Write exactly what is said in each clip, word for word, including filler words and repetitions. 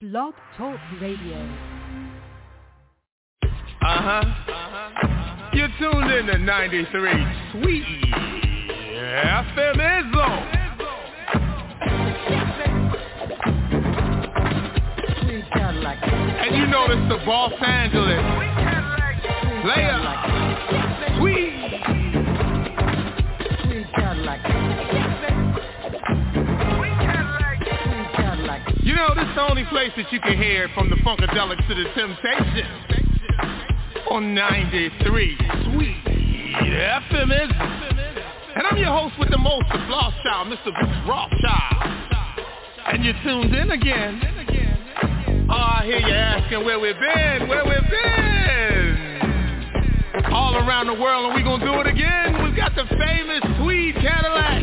Blog Talk Radio. Uh-huh. uh-huh. You're tuned in to ninety-three Sweet F M Izzo. And you know this the Los Angeles player. Sweet. You know this the only place that you can hear from the Funkadelics to the Temptations on ninety-three Sweet F M Izzo. And I'm your host with the most, the Floss Child, Mister Bruce Rothschild. And you're tuned in again. Oh, I hear you asking where we've been, where we've been. All around the world, and we're going to do it again. We've got the famous Tweed Cadillac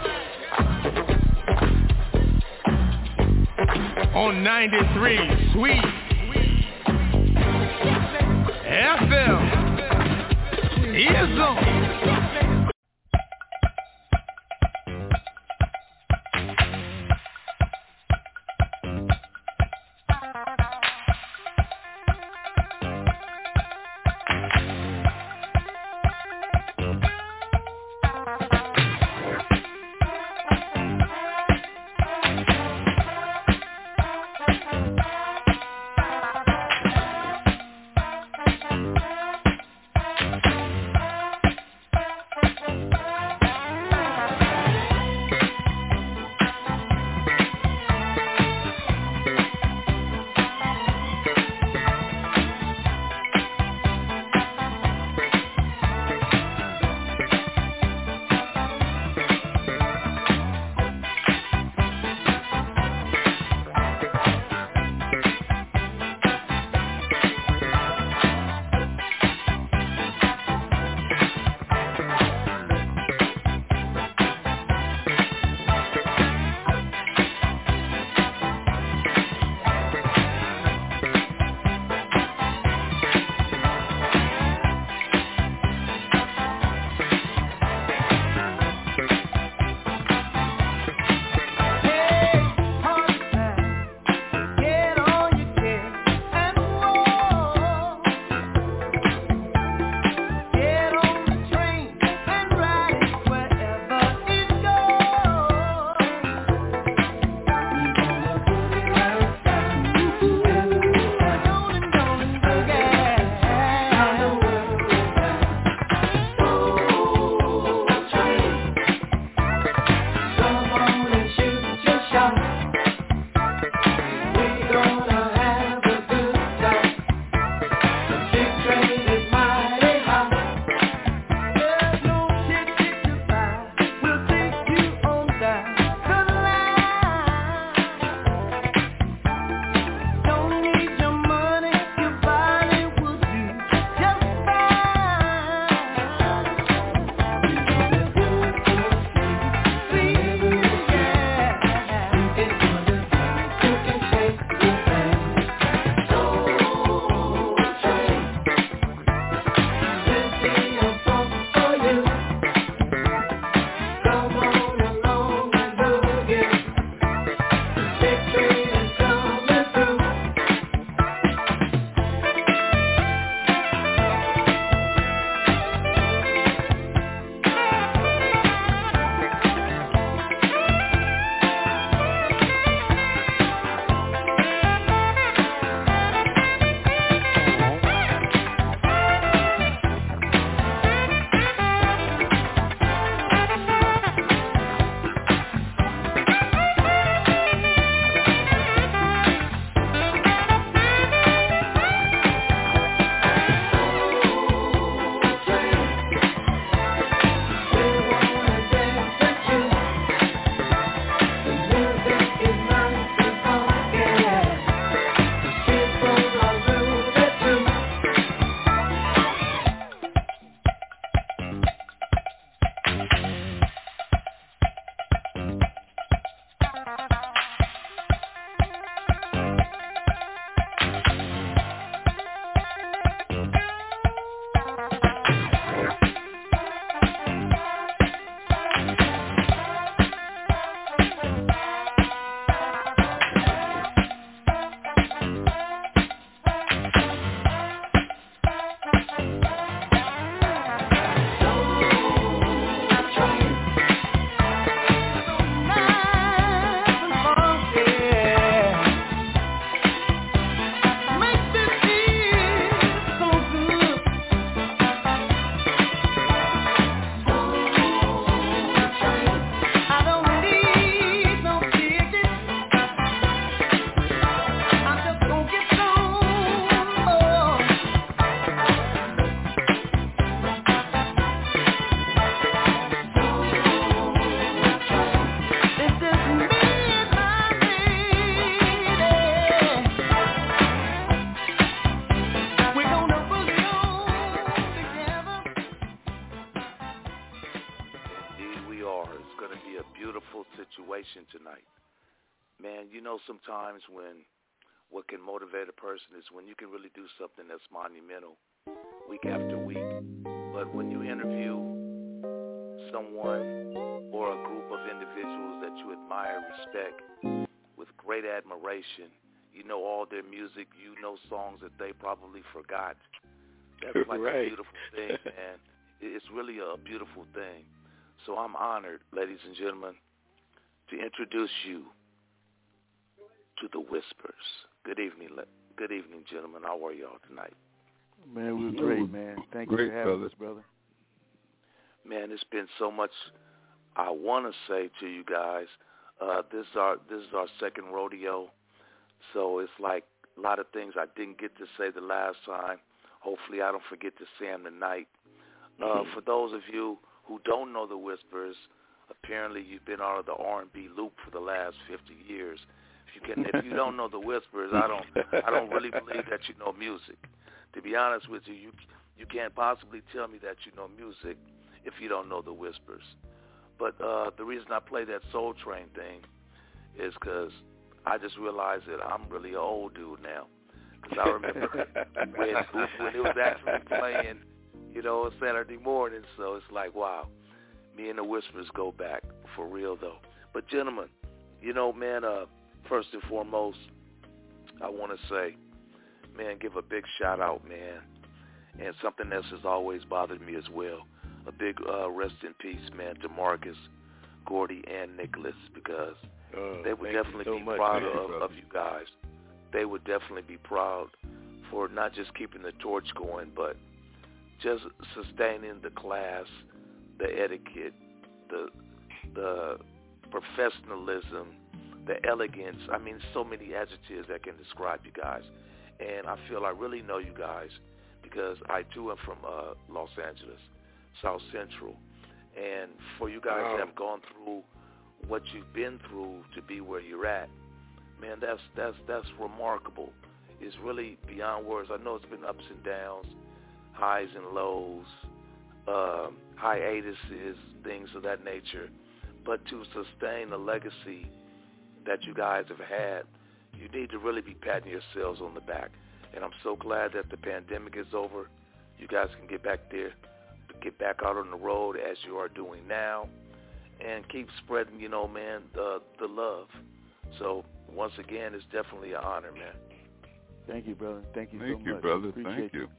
on ninety-three Sweet F M Izzo. know, sometimes when what can motivate a person is when you can really do something that's monumental week after week. But when you interview someone or a group of individuals that you admire, respect, with great admiration, you know all their music, you know songs that they probably forgot. That's like right. a beautiful thing, man. It's really a beautiful thing. So I'm honored, ladies and gentlemen, to introduce you to the Whispers. Good evening, good evening, gentlemen. How are y'all tonight? Man, we're great, man. Thank great, you for having brother. us, brother. Man, it's been so much I want to say to you guys. Uh, this is our this is our second rodeo, so it's like a lot of things I didn't get to say the last time. Hopefully, I don't forget to say them tonight. Uh, for those of you who don't know the Whispers, apparently you've been out of the R and B loop for the last fifty years. If you can, if you don't know the Whispers, I don't I don't really believe that you know music. To be honest with you, you you can't possibly tell me that you know music if you don't know the Whispers. But uh, the reason I play that Soul Train thing is because I just realized that I'm really an old dude now. Because I remember when, when it was actually playing, you know, Saturday morning. So it's like, wow, me and the Whispers go back for real, though. But, gentlemen, you know, man, uh, first and foremost, I want to say, man, give a big shout-out, man. And something else has always bothered me as well. A big uh, rest in peace, man, to Marcus, Gordy, and Nicholas, because oh, they would definitely so be much, proud man, of, of you guys. They would definitely be proud for not just keeping the torch going, but just sustaining the class, the etiquette, the the professionalism, the elegance. I mean, so many adjectives that can describe you guys. And I feel I really know you guys because I, too, am from uh, Los Angeles, South Central. And for you guys wow. that have gone through what you've been through to be where you're at, man, that's that's that's remarkable. It's really beyond words. I know it's been ups and downs, highs and lows, uh, hiatuses, things of that nature. But to sustain the legacy that you guys have had, you need to really be patting yourselves on the back. And I'm so glad that the pandemic is over. You guys can get back there, get back out on the road as you are doing now, and keep spreading, you know, man, the the love. So once again, it's definitely an honor, man. Thank you, brother. Thank you Thank so you, much. brother. Appreciate Thank you.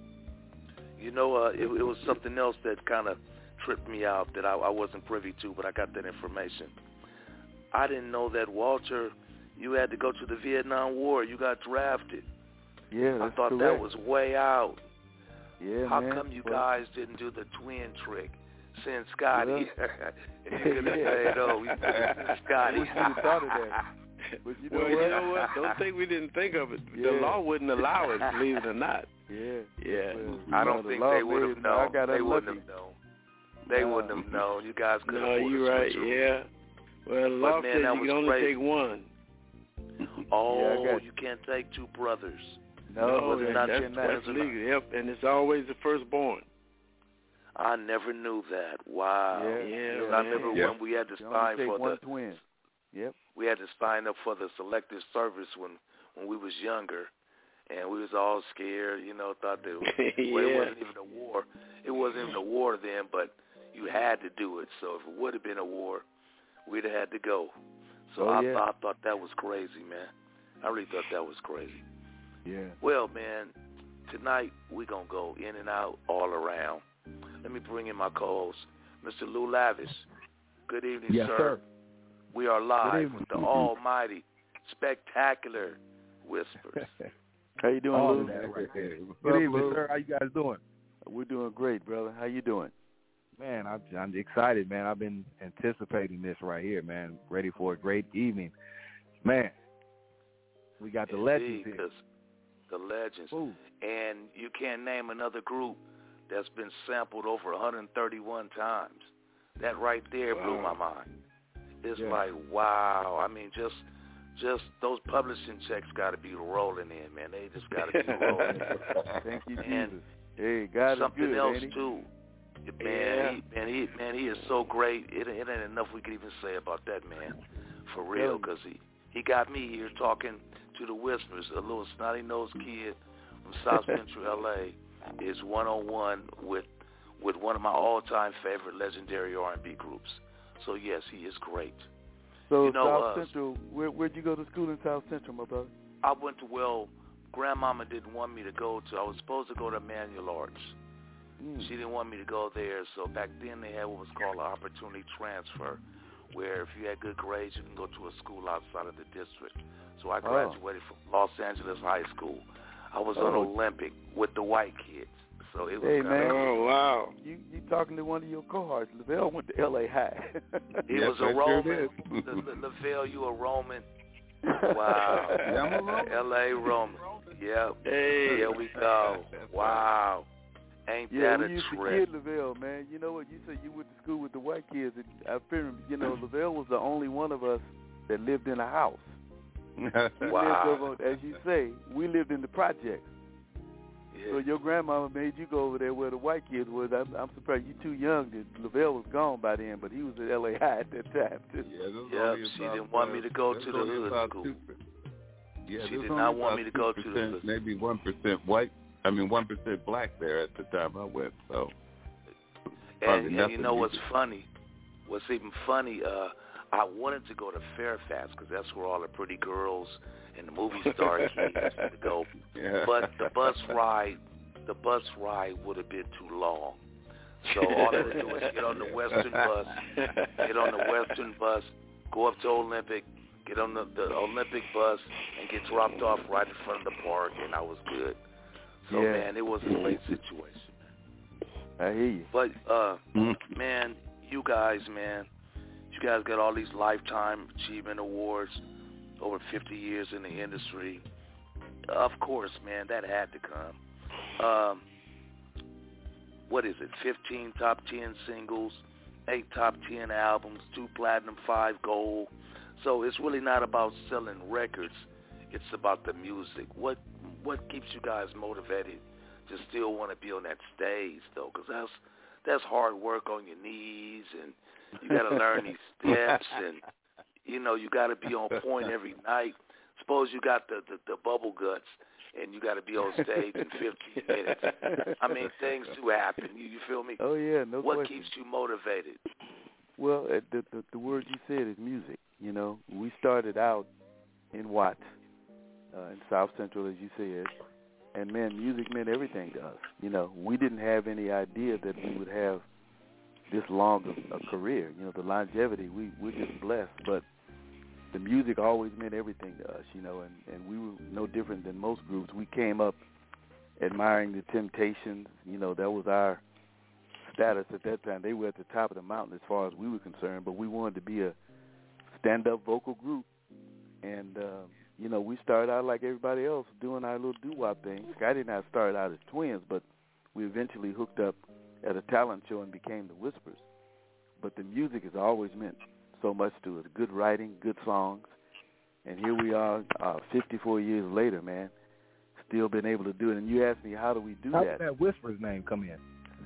You know, uh, it, it was something else that kind of tripped me out that I, I wasn't privy to, but I got that information. I didn't know that, Walter, you had to go to the Vietnam War. You got drafted. Yeah, that's I thought correct. that was way out. Yeah, How man. come you well, guys didn't do the twin trick? Send Scotty. Yeah. And you could have said, oh, we send Scotty. I wish you had thought of that. But you know well, what? you know what? Don't think we didn't think of it. Yeah. The law wouldn't allow it, believe it or not. Yeah. Yeah. Well, I you don't know, think the they would have known. I got They unlucky. wouldn't have known. They No. wouldn't have known. You guys could have No, afforded you're right. switcheroo. Yeah. Well, the law man, says that you was can only crazy. take one. Oh, Yeah, I got you can't take two brothers. No, No, it that- not that's, just that's one. legal. Yep, and it's always the firstborn. I never knew that. Wow. Yeah, Yeah, Because man. I remember Yeah. when we had to You only sign take for one the twin. Yep. we had to sign up for the selective service when when we was younger, and we was all scared. You know, thought that it was, well, it Yeah. wasn't even a war. It wasn't even a war then, but you had to do it. So if it would have been a war, we'd have had to go. So Oh, I, yeah. thought, I thought that was crazy, man. I really thought that was crazy. Yeah. Well, man, tonight we're going to go in and out all around. Let me bring in my co-host, Mister Lou Lavish. Good evening, yes, sir. sir. We are Good live evening. with the almighty, spectacular Whispers. How you doing, All Lou? of that right there. What's Good up, evening, Lou? sir. How you guys doing? We're doing great, brother. How you doing? Man, I'm, I'm excited, man. I've been anticipating this right here, man. Ready for a great evening. Man, we got the legends Indeed, here. 'cause the legends. Ooh. And you can't name another group that's been sampled over one hundred thirty-one times. That right there blew Wow. my mind. It's Yeah. like, wow. I mean, just just those publishing checks got to be rolling in, man. They just got to be rolling in. Thank you, And Jesus. Hey, God is something good, else, ain't he? too. Man, Yeah. he, man, he, man, he is so great. It, it ain't enough we can even say about that man, for real, Tell you. because he, he got me here talking to the Whispers. A little snotty-nosed kid from South Central L A is one-on-one with with one of my all-time favorite legendary R and B groups. So, yes, he is great. So, you know, South uh, Central, where, where'd you go to school in South Central, my brother? I went to, well, Grandmama didn't want me to go to, I was supposed to go to Manual Arts. Mm. She didn't want me to go there, so back then they had what was called an opportunity transfer, where if you had good grades, you can go to a school outside of the district. So I graduated oh. from Los Angeles High School. I was oh. on Olympic with the white kids. So it was hey, man. Oh, wow. You you talking to one of your cohorts. Lavelle went to L A High. He yes, was a I Roman. Sure the, the, Lavelle, you a Roman. Wow. Yeah, I'm a Roman. L A Roman. Yep. Hey. Here we go. Wow. Ain't yeah, that we a used trip? to kid Lavelle, man. You know what? You said you went to school with the white kids. And I remember, you know, Lavelle was the only one of us that lived in a house. Wow. Lived over, as you say, we lived in the projects. Yeah. So your grandmama made you go over there where the white kids was. I'm, I'm surprised you're too young. That Lavelle was gone by then, but he was at L A High at that time. Too. Yeah, yep, she didn't want me to go to the hood school. Yeah, she did not want me to go to the hood. Maybe one percent white. I mean, one percent black there at the time I went. So, and, and you know what's funny? What's even funny? Uh, I wanted to go to Fairfax because that's where all the pretty girls and the movie star kids used to go. Yeah. But the bus ride, the bus ride would have been too long. So all I had to do was get on the Western bus, get on the Western bus, go up to Olympic, get on the, the Olympic bus, and get dropped off right in front of the park, and I was good. So, yeah. man, it was a great situation. I hear you. But, uh, man, you guys, man, you guys got all these Lifetime Achievement Awards, over fifty years in the industry. Of course, man, that had to come. Um, what is it, fifteen top ten singles, eight top ten albums, two platinum, five gold. So it's really not about selling records. It's about the music. What what keeps you guys motivated to still want to be on that stage, though? Because that's, that's hard work on your knees, and you got to learn these steps, and, you know, you got to be on point every night. Suppose you got the, the, the bubble guts, and you got to be on stage in fifteen minutes. I mean, things do happen. You, you feel me? Oh, yeah, no What question. keeps you motivated? Well, uh, the, the, the word you said is music. You know, we started out in Watts, uh, in South Central, as you said, and, man, music meant everything to us. You know, we didn't have any idea that we would have this long a, a career. You know, the longevity, we, we're just blessed, but the music always meant everything to us, you know, and, and we were no different than most groups. We came up admiring the Temptations. You know, that was our status at that time. They were at the top of the mountain as far as we were concerned, but we wanted to be a stand-up vocal group. And, uh, you know, we started out like everybody else doing our little doo-wop thing. Scotty and I started out as twins, but we eventually hooked up at a talent show and became the Whispers. But the music has always meant so much to us. Good writing, good songs. And here we are uh, fifty-four years later, man, still been able to do it. And you asked me, how do we do how that? How did that Whispers name come in?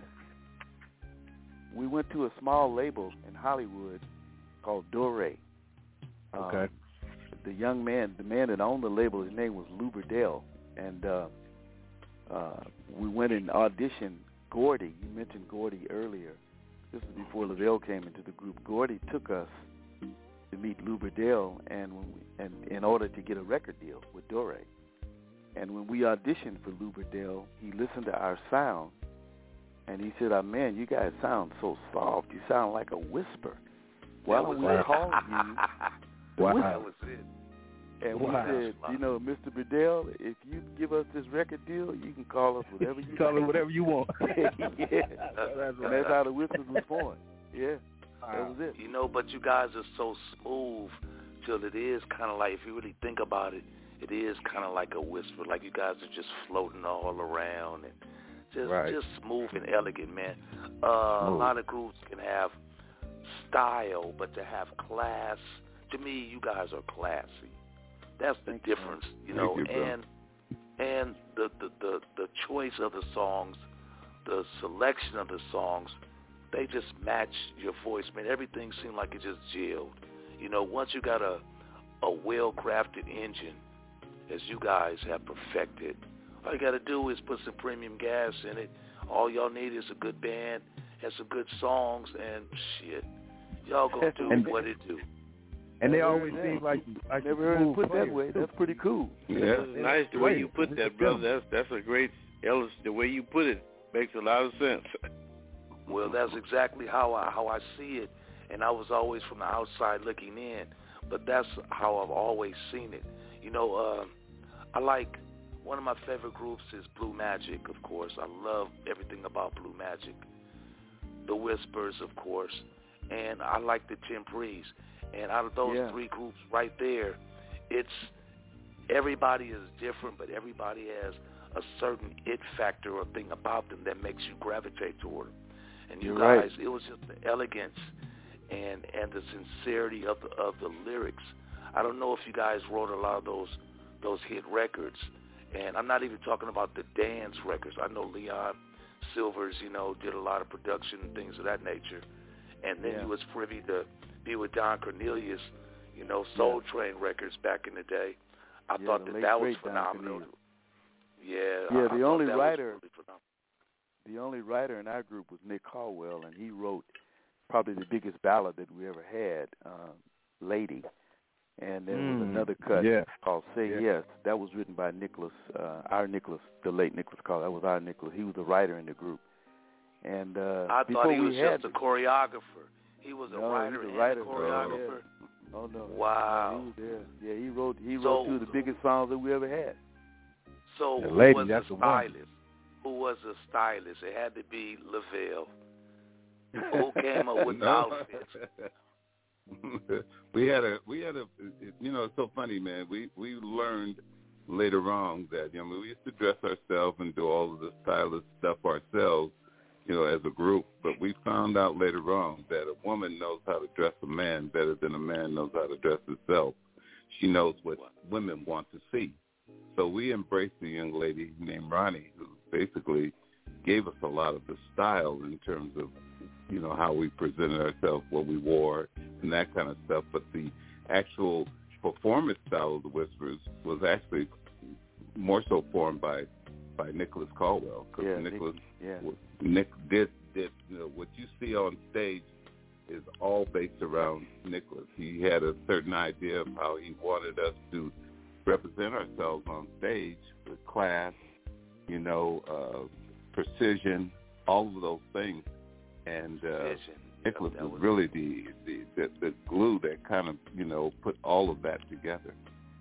We went to a small label in Hollywood called Dore. Okay. Um, the young man, the man that owned the label, his name was Lou Burdell. And uh, uh, we went and auditioned Gordy. You mentioned Gordy earlier. This was before Lavelle came into the group. Gordy took us to meet Lou Burdell and, when we, and in order to get a record deal with Dore. And when we auditioned for Lou Burdell, he listened to our sound, and he said, oh, man, you guys sound so soft. You sound like a whisper. Why don't we call you Wow. That was it. And we Wow. said, you know, Mister Burdell, if you give us this record deal, you can call us whatever you Call it like. whatever you want. yeah. That's And that's how the Whispers was born. Yeah, that was it. You know, but you guys are so smooth till it is kind of like, if you really think about it, it is kind of like a whisper. Like you guys are just floating all around and just Right. just smooth and elegant, man. Uh, a lot of groups can have style, but to have class, to me, you guys are classy. That's the Thank you, difference, you know, Thank you, bro. and and the, the, the, the choice of the songs, the selection of the songs, they just match your voice, man. Everything seemed like it just gelled. You know, once you got a a well-crafted engine, as you guys have perfected. All you got to do is put some premium gas in it. All y'all need is a good band and some good songs, and shit, y'all gonna do and, what it do. And they always seem like I never heard it put that way. That's pretty cool. Yeah, that's nice the way you put that, brother. That's that's a great. Ellis, the way you put it makes a lot of sense. Well, that's exactly how I how I see it, and I was always from the outside looking in, but that's how I've always seen it. You know, uh, I like, one of my favorite groups is Blue Magic, of course. I love everything about Blue Magic. The Whispers, of course, and I like the Temprees. And out of those yeah. three groups right there, it's everybody is different, but everybody has a certain it factor or thing about them that makes you gravitate toward them. And you You're guys, right. it was just the elegance and and the sincerity of the of the lyrics. I don't know if you guys wrote a lot of those those hit records, and I'm not even talking about the dance records. I know Leon Silvers, you know, did a lot of production and things of that nature, and then yeah. he was privy to be with Don Cornelius, you know, Soul yeah. Train records back in the day. I yeah, thought the that late that was great Don phenomenal. Cornelius. Yeah, Yeah, I, the I only that writer, was really the only writer in our group was Nick Caldwell, and he wrote probably the biggest ballad that we ever had, um, "Lady." And there was mm, another cut yeah. called "Say yeah. Yes." That was written by Nicholas, uh, our Nicholas, the late Nicholas Caldwell. That was our Nicholas. He was the writer in the group. And uh, I before thought he we was had, just a choreographer. He was a no, writer he was and a writer. a choreographer. Oh, oh no! Wow. No, he was there. Yeah, he wrote. He So- wrote two of the biggest songs that we ever had. So The who lady, was that's the the one. stylist? Who was the stylist? It had to be Lavelle. Who came up with the outfits? we had a we had a you know, it's so funny, man. We we learned later on that, you know, we used to dress ourselves and do all of the stylist stuff ourselves, you know, as a group. But we found out later on that a woman knows how to dress a man better than a man knows how to dress himself. She knows what women want to see. So we embraced a young lady named Ronnie, who basically gave us a lot of the style in terms of, you know, how we presented ourselves, what we wore, and that kind of stuff. But the actual performance style of the Whispers was actually more so formed by by Nicholas Caldwell, because Yeah, Nicholas Nick, yeah. Nick did did you know, what you see on stage is all based around Nicholas. He had a certain idea of how he wanted us to represent ourselves on stage with class, you know, uh, precision, all of those things. And uh, Nicholas yeah, was, was really the, the, the, the glue that kind of, you know, put all of that together.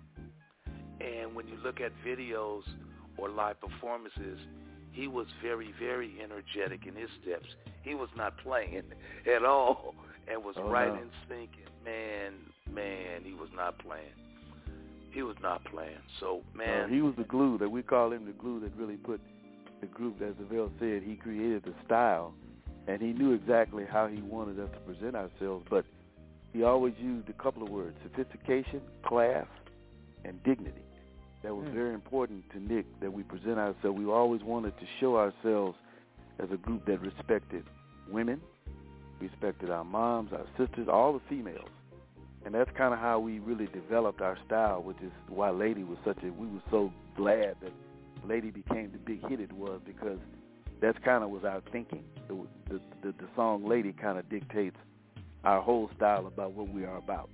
And when you look at videos or live performances, he was very, very energetic in his steps. He was not playing at all and was oh, right no. in sync. Man, man, he was not playing. He was not playing. So, man. Uh, he was the glue that we call him the glue that really put the group, as Lavelle said, he created the style, and he knew exactly how he wanted us to present ourselves, but he always used a couple of words: sophistication, class, and dignity. That was mm. very important to Nick, that we present ourselves. We always wanted to show ourselves as a group that respected women, respected our moms, our sisters, all the females. And that's kind of how we really developed our style, which is why Lady was such a, we were so glad that Lady became the big hit it was, because that's kind of was our thinking. The, the, the, the song Lady kind of dictates our whole style about what we are about.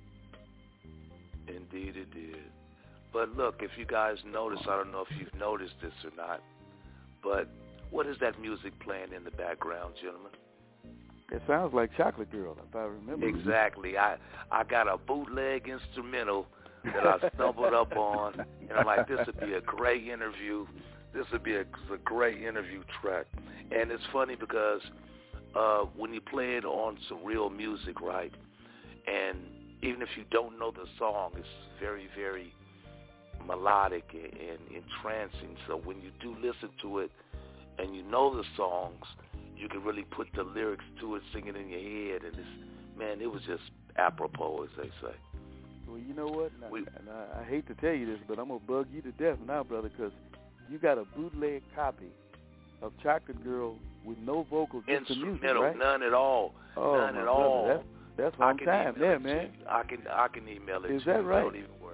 Indeed it did. But look, if you guys notice, I don't know if you've noticed this or not, but what is that music playing in the background, gentlemen? It sounds like Chocolate Girl, if I remember. Exactly. I, I got a bootleg instrumental that I stumbled up on, and I'm like, this would be a great interview. This would be a, a great interview track. And it's funny because uh, when you play it on some real music, right, and even if you don't know the song, it's very, very melodic and, and entrancing. So when you do listen to it and you know the songs, you can really put the lyrics to it, sing it in your head, and it's, man, it was just apropos, as they say. Well, you know what? And, we, I, and I, I hate to tell you this, but I'm going to bug you to death now, brother, because you got a bootleg copy of Chocolate Girl with no vocals, just the music, right? None at all. Oh, none my at brother, all. That's, that's on time there, man. I can I can email it Is to that you. right? Don't even worry.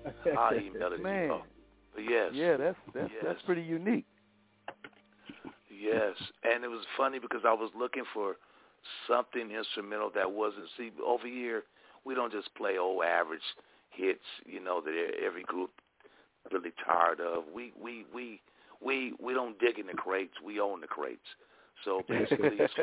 I'll email it. Man. Oh, but yes. Yeah, that's that's yes. that's pretty unique. Yes, and it was funny because I was looking for something instrumental that wasn't. See, over here we don't just play old average hits, you know, that every group really tired of. We we we we we don't dig in the crates. We own the crates. So basically, it's,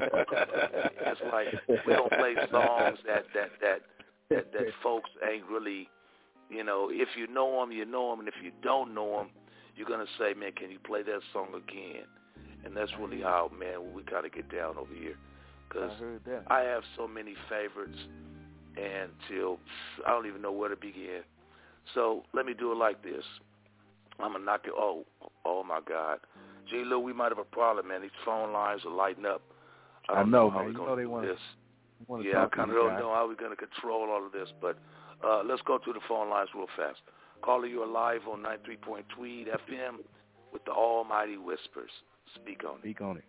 it's like we don't play songs that that that that, that folks ain't really, you know. If you know them, you know them, and if you don't know them, you're gonna say, man, can you play that song again? And that's really how, man, we kind of get down over here. Because I, I have so many favorites, and till I don't even know where to begin. So let me do it like this. I'm going to knock it. Oh, oh, my God. G. Lou, we might have a problem, man. These phone lines are lighting up. I, don't I know, know how man. we're you going know to they do want this. to Yeah, I kind of don't know how we're going to control all of this. But uh, let's go to the phone lines real fast. Caller, you are live on ninety-three point Tweed F M with the Almighty Whispers. Speak on it. Speak on it.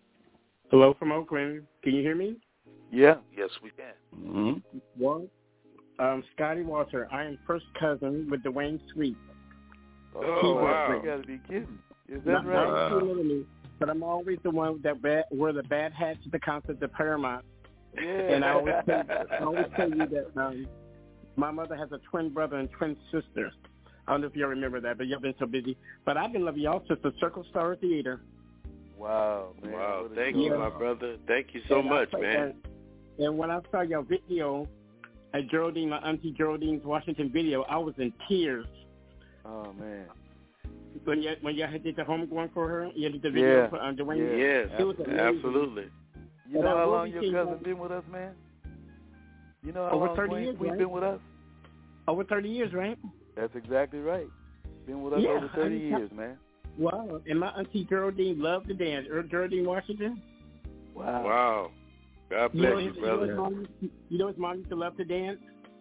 Hello from Oakland. Can you hear me? Yeah. Yes, we can. Mm-hmm. What? Um, Scotty Walter. I am first cousin with Dwayne Sweet. Oh, Oh, wow. You got to be kidding. Is that Not, right? not too little me, but I'm always the one that bad, wear the bad hats at the concert at Paramount. Yeah. And I always tell, I always tell you that um, my mother has a twin brother and twin sister. I don't know if you remember that, but y'all been so busy. But I've been loving y'all since the Circle Star Theater. Wow, man. Wow, What a thank joy. you, my brother. Thank you so And much, I, man. And, and when I saw your video, at Geraldine, my auntie Geraldine's Washington video, I was in tears. Oh, man. When you when you did the homegoing for her, you did the video Yeah. for uh, Dwayne. Yeah. Yes, It was amazing. absolutely. You And know I how will long be your seeing cousin that- been with us, man? You know how Over long thirty Dwayne years, Sweet right? been with us? Over thirty years, right? That's exactly right. Been with us Yeah, over thirty I mean, years, man. Wow. And my auntie Geraldine loved to dance. Er, Geraldine Washington. Wow. Wow. God You know, bless his, you, you, know brother. his mom, you know his mom used to love to dance?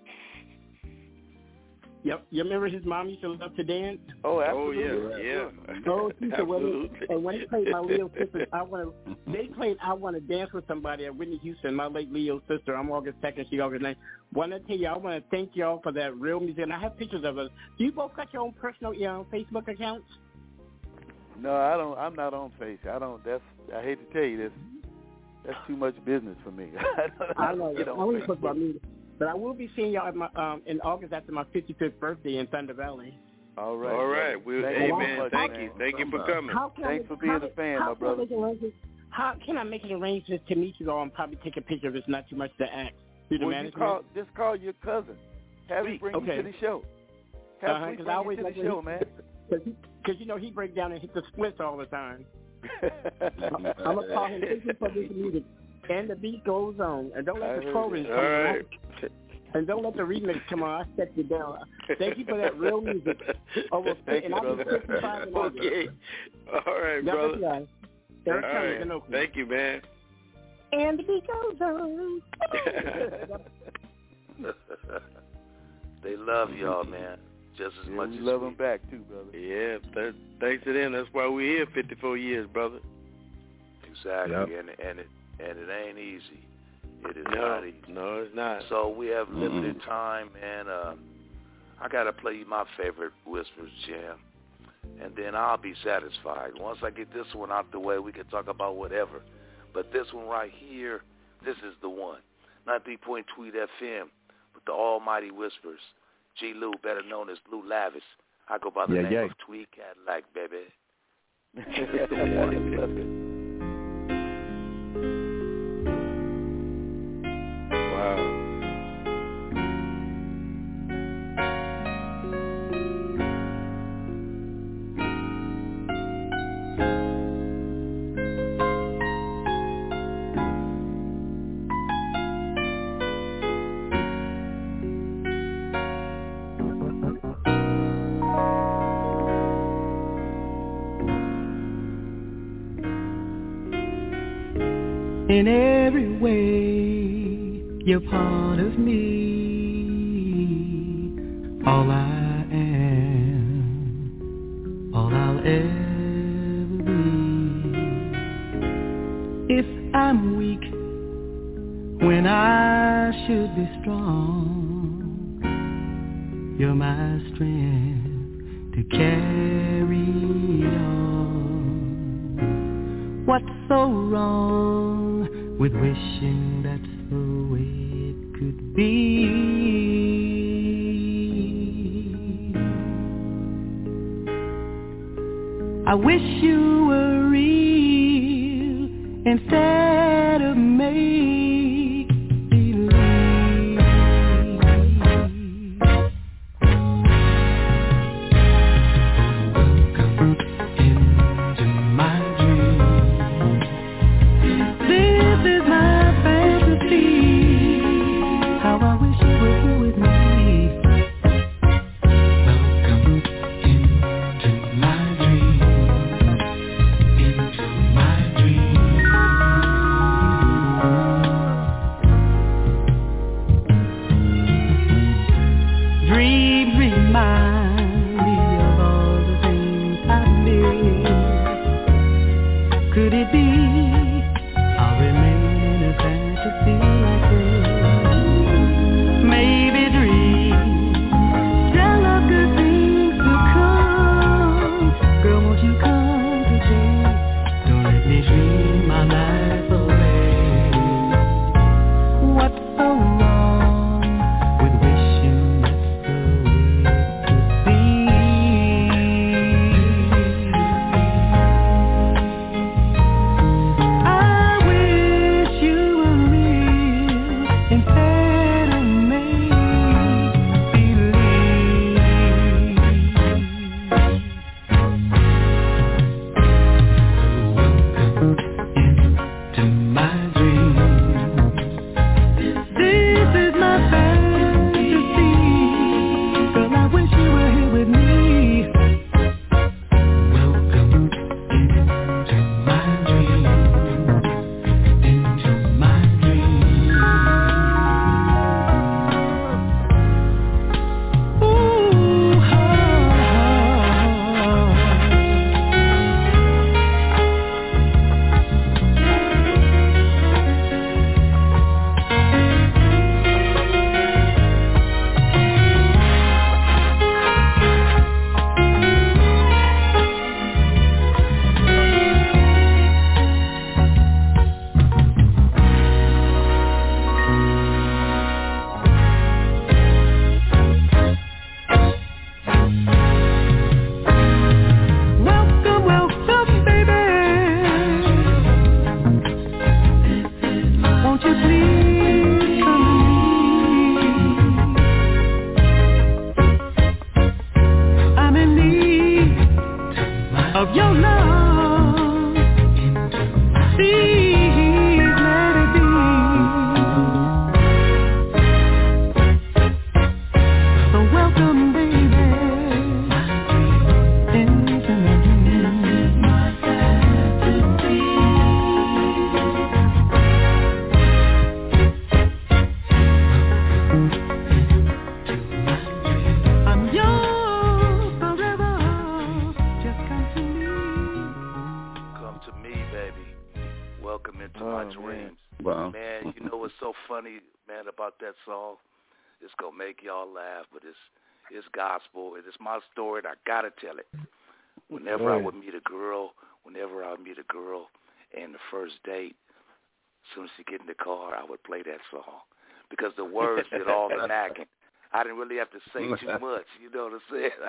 Yep. You remember his mom used to love to dance? Oh, Oh, absolutely. yeah, yeah. Oh, she said, when Absolutely. they, and when they played my Leo sister, I want to. They played I Want to Dance with Somebody at Whitney Houston. My late Leo sister. I'm August second. She August ninth. Want to tell you, I want to thank y'all for that real music. And I have pictures of us. Do you both got your own personal, you know, Facebook accounts? No, I don't. I'm not on Face. I don't. That's. I hate to tell you this. That's too much business for me. I know. Get I on only put Facebook. about me, but I will be seeing y'all at my, um, in August after my fifty-fifth birthday in Thunder Valley. All right. All right. brother. We'll, Thank hey, you so man, much, thank man. you. Thank you for coming. How can Thanks I, for being how, a fan, how my can brother. I make arrangements, how can I make an arrangement to meet you all and probably take a picture if it's not too much to ask? Through the Well, you management? call, just call your cousin. Have him bring Okay. you to the show. Have Uh-huh, him 'cause bring I you always to like the when show, he- man. Because, you know, he breaks down and hits the splits all the time. I'm going to call him thank you for this music. And the beat goes on. And don't let I the heard trolling that. come All on. right. And don't let the remix come on. I set you down. Thank you for that real music. Over, Thank and you, I'll be brother. fifty-five in August. Okay. All right, God brother. bless you guys. Eric All Cummings right. in Oakland. Thank you, man. And the beat goes on. They love y'all, man, just as Yeah, much we as love we. him back too, brother. Yeah, th- thanks to them. That's why we're here fifty-four years, brother. Exactly, Yep. and and it and it ain't easy. It is No, not easy. no, it's not. So we have limited time, man. Uh, I gotta play you my favorite Whispers jam, and then I'll be satisfied. Once I get this one out the way, we can talk about whatever. But this one right here, this is the one. ninety-three point Tweed F M with the Almighty Whispers. G. Lou, better known as Lou Lavis. I go by the Yeah, name yeah. of Tweed Cadillac, baby. Wow. In every way, you're part of me. All I am, all I'll ever be. If I'm weak when I should be strong, you're my strength to carry on. What's so wrong with wishing that's the way it could be? I wish you were real instead of make believe. Welcome into my dream. This is my fantasy. How I wish you were here with me. Welcome into my dream. Into my dream. Dreams remind me of all the things I've lived. Could it be I'll remain in a fantasy like this? Maybe dreams tell of good things to come. Girl, won't you come today? Don't let me dream my life away. What's so wrong with wishing that's the way it could be? I wish you were real instead of make believe. Welcome into my dream. This is my fantasy. Girl, I wish you were here with me. Welcome into my dream. Into my dream. Ooh, ha, welcome, welcome, baby. Won't you please come to me? I'm in need of your love. Please let it be. So welcome, baby, into my dream. I'm yours forever. Just come to me. Come to me, baby. Welcome into my Oh, man. dreams. Wow. Man, you know what's so funny, man, about that song? It's going to make y'all laugh, but it's it's gospel. It's my story, and I got to tell it. Whenever I would meet a girl, whenever I would meet a girl, and the first date, as soon as she get in the car, I would play that song. Because the words did all the knocking. I didn't really have to say too much, you know what I'm saying?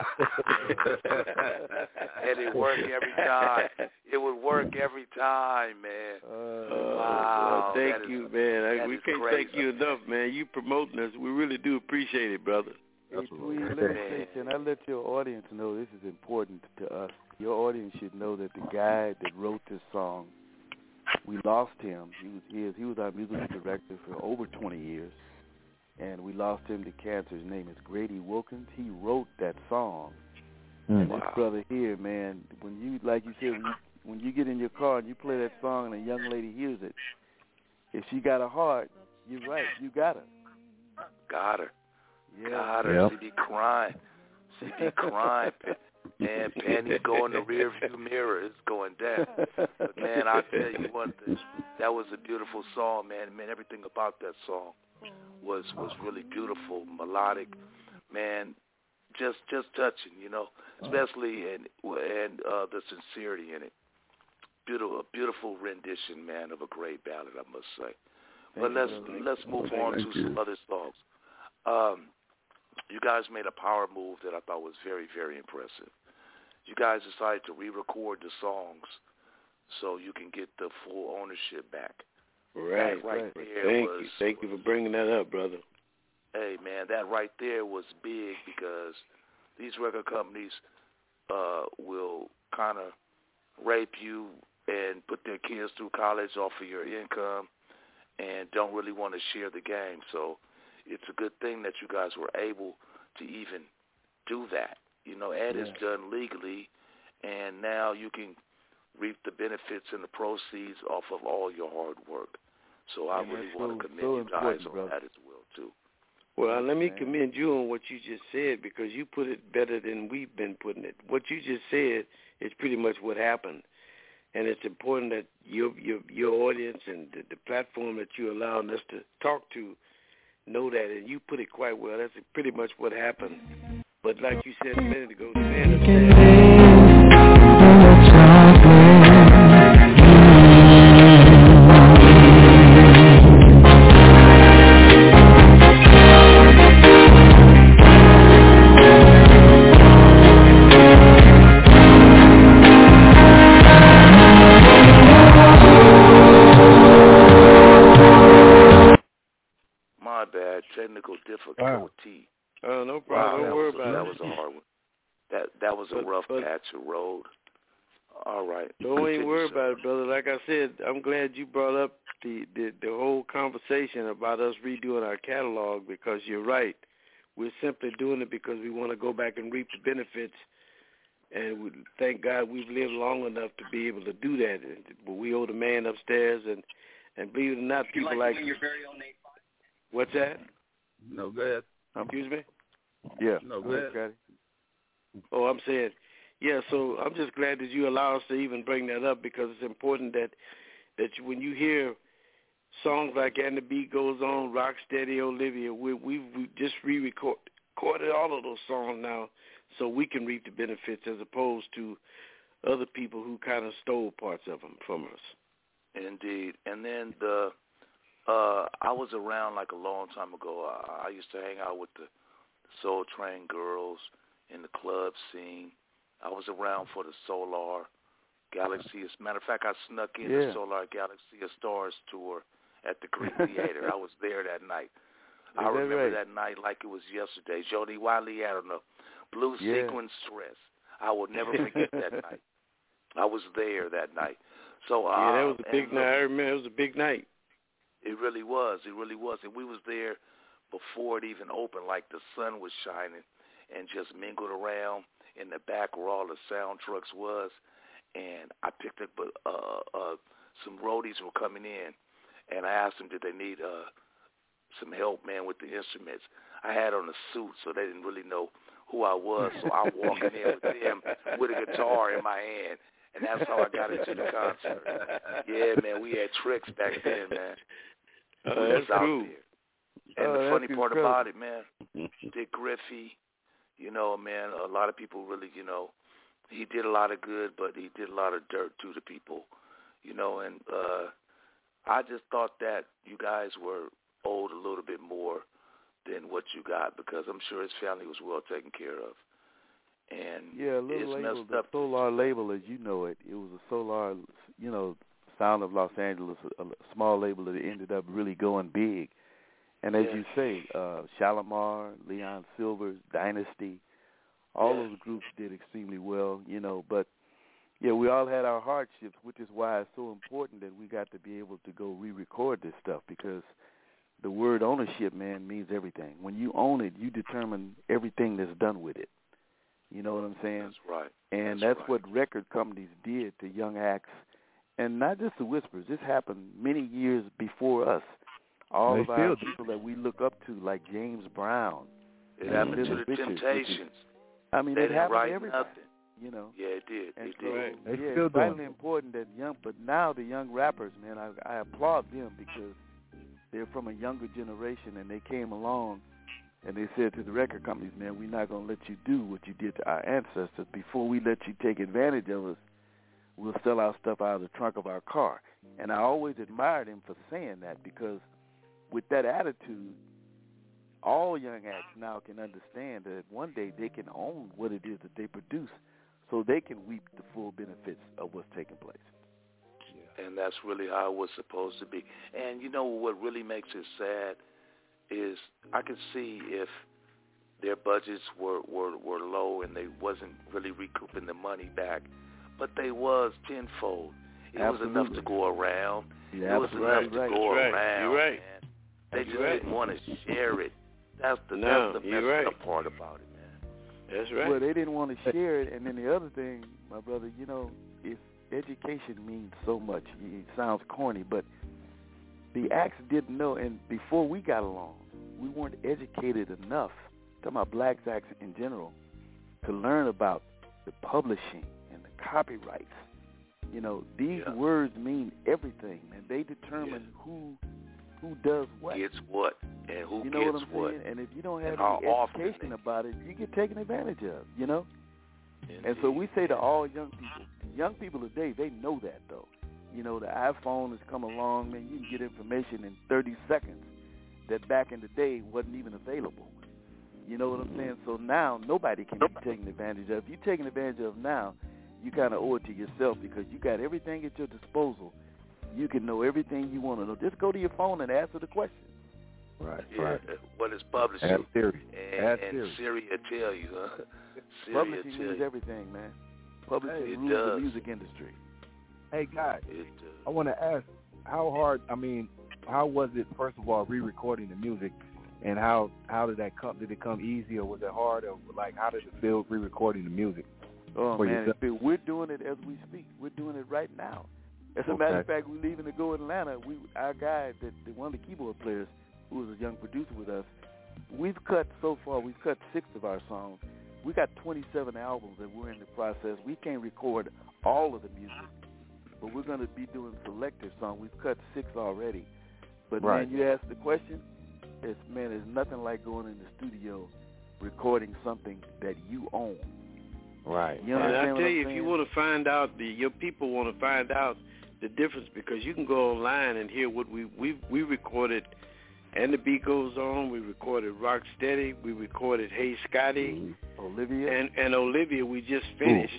And it worked every time. It would work every time, man. Oh, Wow, well, thank that is- you, man. I, that we is can't crazy. thank you enough, man. You promoting us. We really do appreciate it, brother. Hey, Tweed, let me say, can I let your audience know this is important to us? Your audience should know that the guy that wrote this song, we lost him. He was he, is, he was our musical director for over twenty years, and we lost him to cancer. His name is Grady Wilkins. He wrote that song. And this brother here, man, when you, like you said, when you, when you get in your car and you play that song and a young lady hears it, if she got a heart, you're right, you got her. Got her. Yeah. Got her. Yep. She be crying. She be crying. Man, panties go in the rear view mirror. It's going down. But, man, I'll tell you one thing. That was a beautiful song, man. Man, everything about that song was was really beautiful, melodic. Man, just just touching, you know, especially and and uh, the sincerity in it. Beautiful, beautiful rendition, man, of a great ballad, I must say. But Thank let's you, let's move Thank on you. to some other songs. Um, you guys made a power move that I thought was very, very impressive. You guys decided to re-record the songs so you can get the full ownership back. Right, That right right. there Thank was, you. Thank you for bringing that up, brother. Hey, man, that right there was big because these record companies uh, will kind of rape you and put their kids through college off of your income and don't really want to share the game. So it's a good thing that you guys were able to even do that. You know, Ed Yeah. is done legally, and now you can reap the benefits and the proceeds off of all your hard work. So I And really that's want so- to commend so you guys important, on brother. that as well, too. Well, let me Man. commend you on what you just said because you put it better than we've been putting it. What you just said is pretty much what happened. And it's important that your your your audience and the, the platform that you're allowing us to talk to know that, and you put it quite well. That's pretty much what happened. But like you said a minute ago, the man upstairs. My bad, technical difficulty. Oh, no Wow, problem. that Don't worry was, about that it. was a hard one. That that was a But- rough but- patch of road. All right. Don't even Continue, worry sir. about it, brother. Like I said, I'm glad you brought up the, the, the whole conversation about us redoing our catalog because you're right. We're simply doing it because we want to go back and reap the benefits. And we, thank God we've lived long enough to be able to do that. But we owe the man upstairs, and, and believe it or not, people like, your very own name. what's that? No, go ahead. Excuse me? Yeah. No, Go go ahead, ahead. Scotty. Oh, I'm saying, yeah, so I'm just glad that you allow us to even bring that up because it's important that, that you, when you hear songs like And the Beat Goes On, Rock Steady, Olivia, we, we've we just re-recorded recorded all of those songs now so we can reap the benefits as opposed to other people who kind of stole parts of them from us. Indeed. And then the uh, I was around like a long time ago. I, I used to hang out with the Soul Train girls in the club scene. I was around for the Solar Galaxy. As a matter of fact, I snuck in Yeah. the Solar Galaxy of Stars tour at the Greek Theater. I was there that night. I Is that remember right? that night like it was yesterday. Jody Wiley had on a blue Yeah. sequin dress. I will never forget that night. I was there that night. So uh, Yeah, that was a big and night. look, I remember it was a big night. It really was. It really was. And we was there before it even opened, like the sun was shining, and just mingled around in the back where all the sound trucks was. And I picked up uh, uh, some roadies were coming in, and I asked them did they need uh, some help, man, with the instruments. I had on a suit, so they didn't really know who I was. So I'm walking in with them with a guitar in my hand, and that's how I got into the concert. Yeah, man, we had tricks back then, man. Uh, We that's was out cool. there. And Oh, the that's funny part incredible. about it, man, Dick Griffey, you know, man, a lot of people really, you know, he did a lot of good, but he did a lot of dirt too to people, you know, and uh, I just thought that you guys were owed a little bit more than what you got because I'm sure his family was well taken care of. And Yeah, a little it's label, messed the up. Solar label, as you know it, it was a Solar, you know, Sound of Los Angeles, a, a small label that ended up really going big. And as Yeah. you say, uh, Shalimar, Leon Silvers, Dynasty, all Yeah. those groups did extremely well, you know. But, yeah, we all had our hardships, which is why it's so important that we got to be able to go re-record this stuff because the word ownership, man, means everything. When you own it, you determine everything that's done with it. You know what I'm saying? That's right. And That's that's, right. what record companies did to young acts. And not just the Whispers. This happened many years before us. All They of our still do. people that we look up to, like James Brown. It and happened to Little the Richards, which is- Temptations. I mean, They it didn't happened write to everybody, nothing. you know. Yeah, it did. And It so, did. Right. They yeah, still it's doing vitally it. important that young, but now the young rappers, man, I, I applaud them because they're from a younger generation and they came along And they said to the record companies, man, we're not going to let you do what you did to our ancestors. Before we let you take advantage of us, we'll sell our stuff out of the trunk of our car. And I always admired him for saying that, because with that attitude, all young acts now can understand that one day they can own what it is that they produce, so they can reap the full benefits of what's taking place. Yeah. And that's really how it was supposed to be. And you know what really makes it sad is I can see if their budgets were, were, were low and they wasn't really recouping the money back, but they was tenfold. It Absolutely. was enough to go around. Yeah, it was right, enough to right. go Right. around. You're right. Man. They That's just right. didn't want to share it. That's the, No, that's the you're messed right. up part about it, man. That's right. Well, they didn't want to share it. And then the other thing, my brother, you know, if education means so much, it sounds corny, but the acts didn't know, and before we got along, we weren't educated enough, talking about black acts in general, to learn about the publishing and the copyrights. You know, these Yeah. words mean everything, and they determine Yeah. who who does what. Gets what and who you know gets what I'm what. saying? And if you don't have And how any often education they- about it, you get taken advantage of, you know? Indeed. And so we say to all young people, young people today, they know that, though. You know, the iPhone has come along, man, you can get information in thirty seconds that back in the day wasn't even available. You know what I'm saying? So now nobody can be taken advantage of. If you're taking advantage of now, you kind of owe it to yourself, because you got everything at your disposal. You can know everything you want to know. Just go to your phone and answer the question. Right, Yeah, right. what is publishing? Ask Siri. And, Ask and Siri. Siri will tell you, huh? Siri Publishing will tell means you. everything, man. Publishing Hey, it rules does. the music industry. Hey, guys, It I does. want to ask, how hard, I mean, how was it, first of all, re-recording the music, and how how did that come? Did it come easy, or was it hard, or like how did it feel re-recording the music? Oh, For man, yourself? it's been- we're doing it as we speak. We're doing it right now. As a Okay. matter of fact, we're leaving to go to Atlanta. We, our guy, that the, one of the keyboard players, who was a young producer with us, we've cut so far, we've cut six of our songs. We got twenty-seven albums that we're in the process. We can't record all of the music, but we're going to be doing selected songs. We've cut six already. But, Right. man, you asked the question, it's, man, there's nothing like going in the studio recording something that you own. Right. You And understand I what tell I'm you, if saying? you want to find out, the, your people want to find out the difference, because you can go online and hear what we we we recorded. And the Beat Goes On. We recorded Rock Steady. We recorded Hey Scotty. Olivia. And and Olivia, we just finished.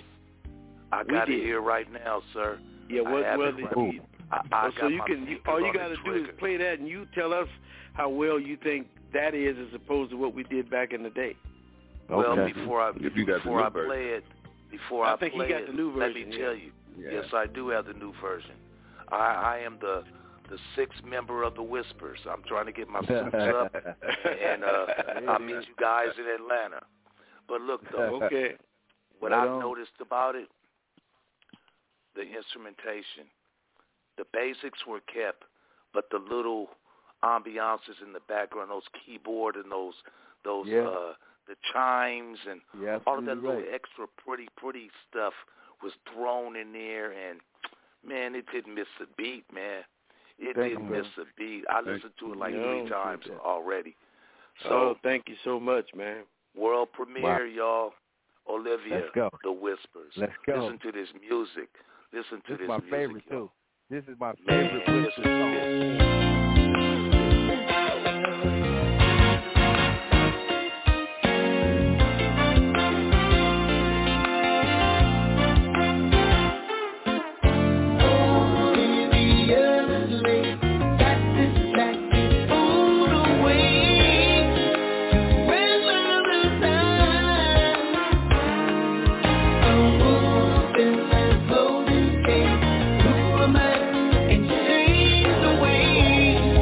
I we got it did. here right now, sir. Yeah, I what have well, it the, right. I, I oh, got so you my can you, finger all you on the got to do is trigger. play that, and you tell us how well you think that is as opposed to what we did back in the day. Well, Okay. before I If you got the before new I version. play it, before I I, think he play got it, the new let version, me yeah. tell you, Yeah. yes, I do have the new version. I, I am the the sixth member of the Whispers. I'm trying to get my suits up, and uh, I'll meet you guys in Atlanta. But look, though, Okay. what Right I've on. noticed about it, the instrumentation, the basics were kept, but the little ambiances in the background, those keyboard and those those Yeah. uh, the chimes and Yeah, all of that absolutely little right. extra pretty, pretty stuff was thrown in there, and, man, it didn't miss a beat, man. It Thank didn't you, miss a beat. I listened to it like No. three times Appreciate that. already. So So, thank you so much, man. world premiere, y'all. Olivia, Let's go. The Whispers. Let's go. Listen to this music. Listen to This this is my music, favorite, y'all. too. This is my Man, favorite listen Whisper to song. this. And change the way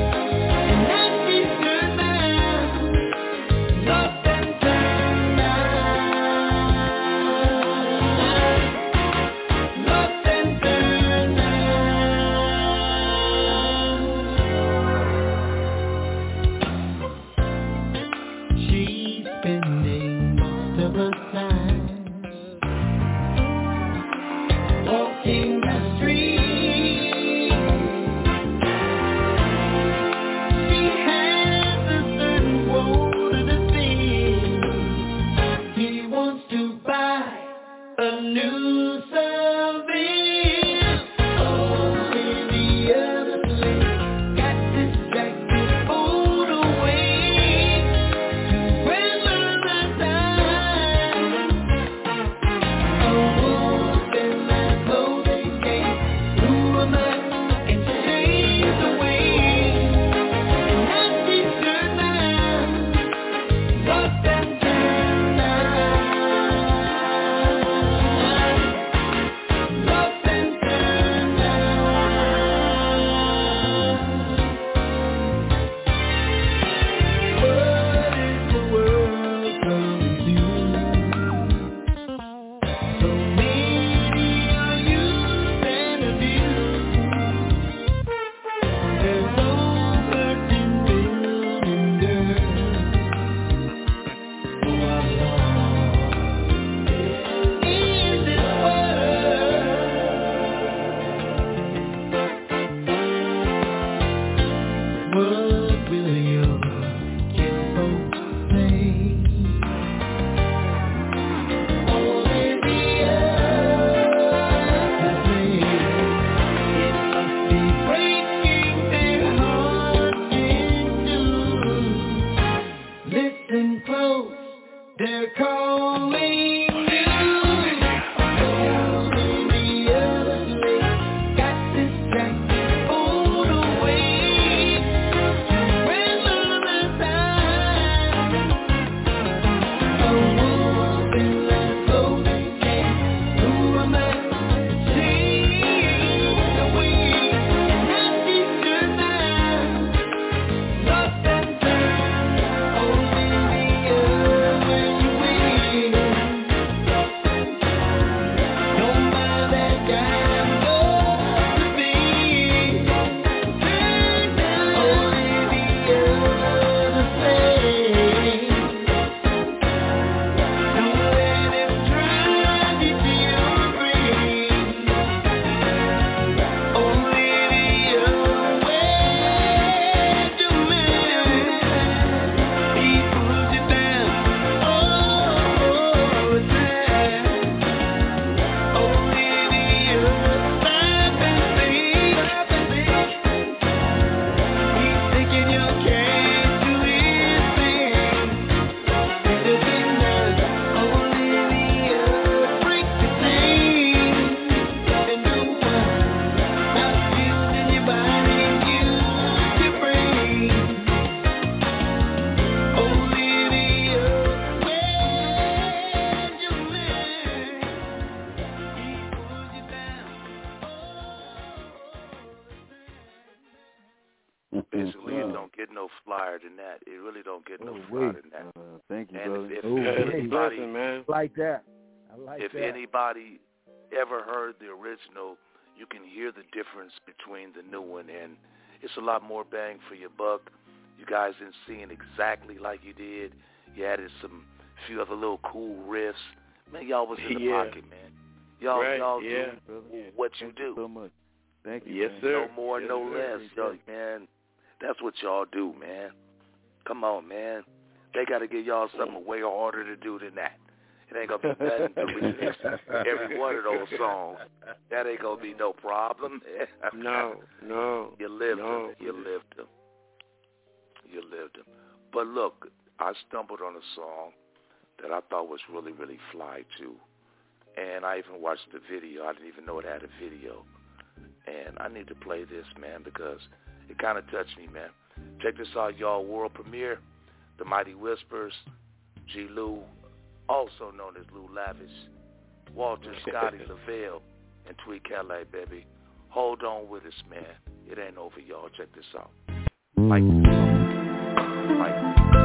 Basically, it don't get no flyer than that. It really don't get no Oh, flyer wait. than that. Uh, thank you, And brother. if, Oh, if hey, anybody, Blessing, man. like that. I like if that. anybody ever heard the original, you can hear the difference between the new one, and it's a lot more bang for your buck. You guys didn't sing exactly like you did. You added some few other little cool riffs. Man, y'all was in the Yeah. pocket, man. Y'all, Right, y'all yeah. do what you Thank do. you so much. Thank you. Yes, man. sir. No more, Yes, no sir. less. Yo, man, that's what y'all do, man. Come on, man. They got to give y'all something way harder to do than that. It ain't going to be nothing to remix every one of those songs. That ain't going to be no problem. No, no. You lived no. them. You lived them. You lived them. But look, I stumbled on a song that I thought was really, really fly, too. And I even watched the video. I didn't even know it had a video. And I need to play this, man, because it kind of touched me, man. Check this out, y'all. World premiere, The Mighty Whispers, G. Lou, also known as Lou Lavish, Walter, Scotty, LaVelle, and Tweet Calais, baby. Hold on with us, man. It ain't over, y'all. Check this out. Like, like.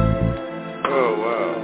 Oh, wow.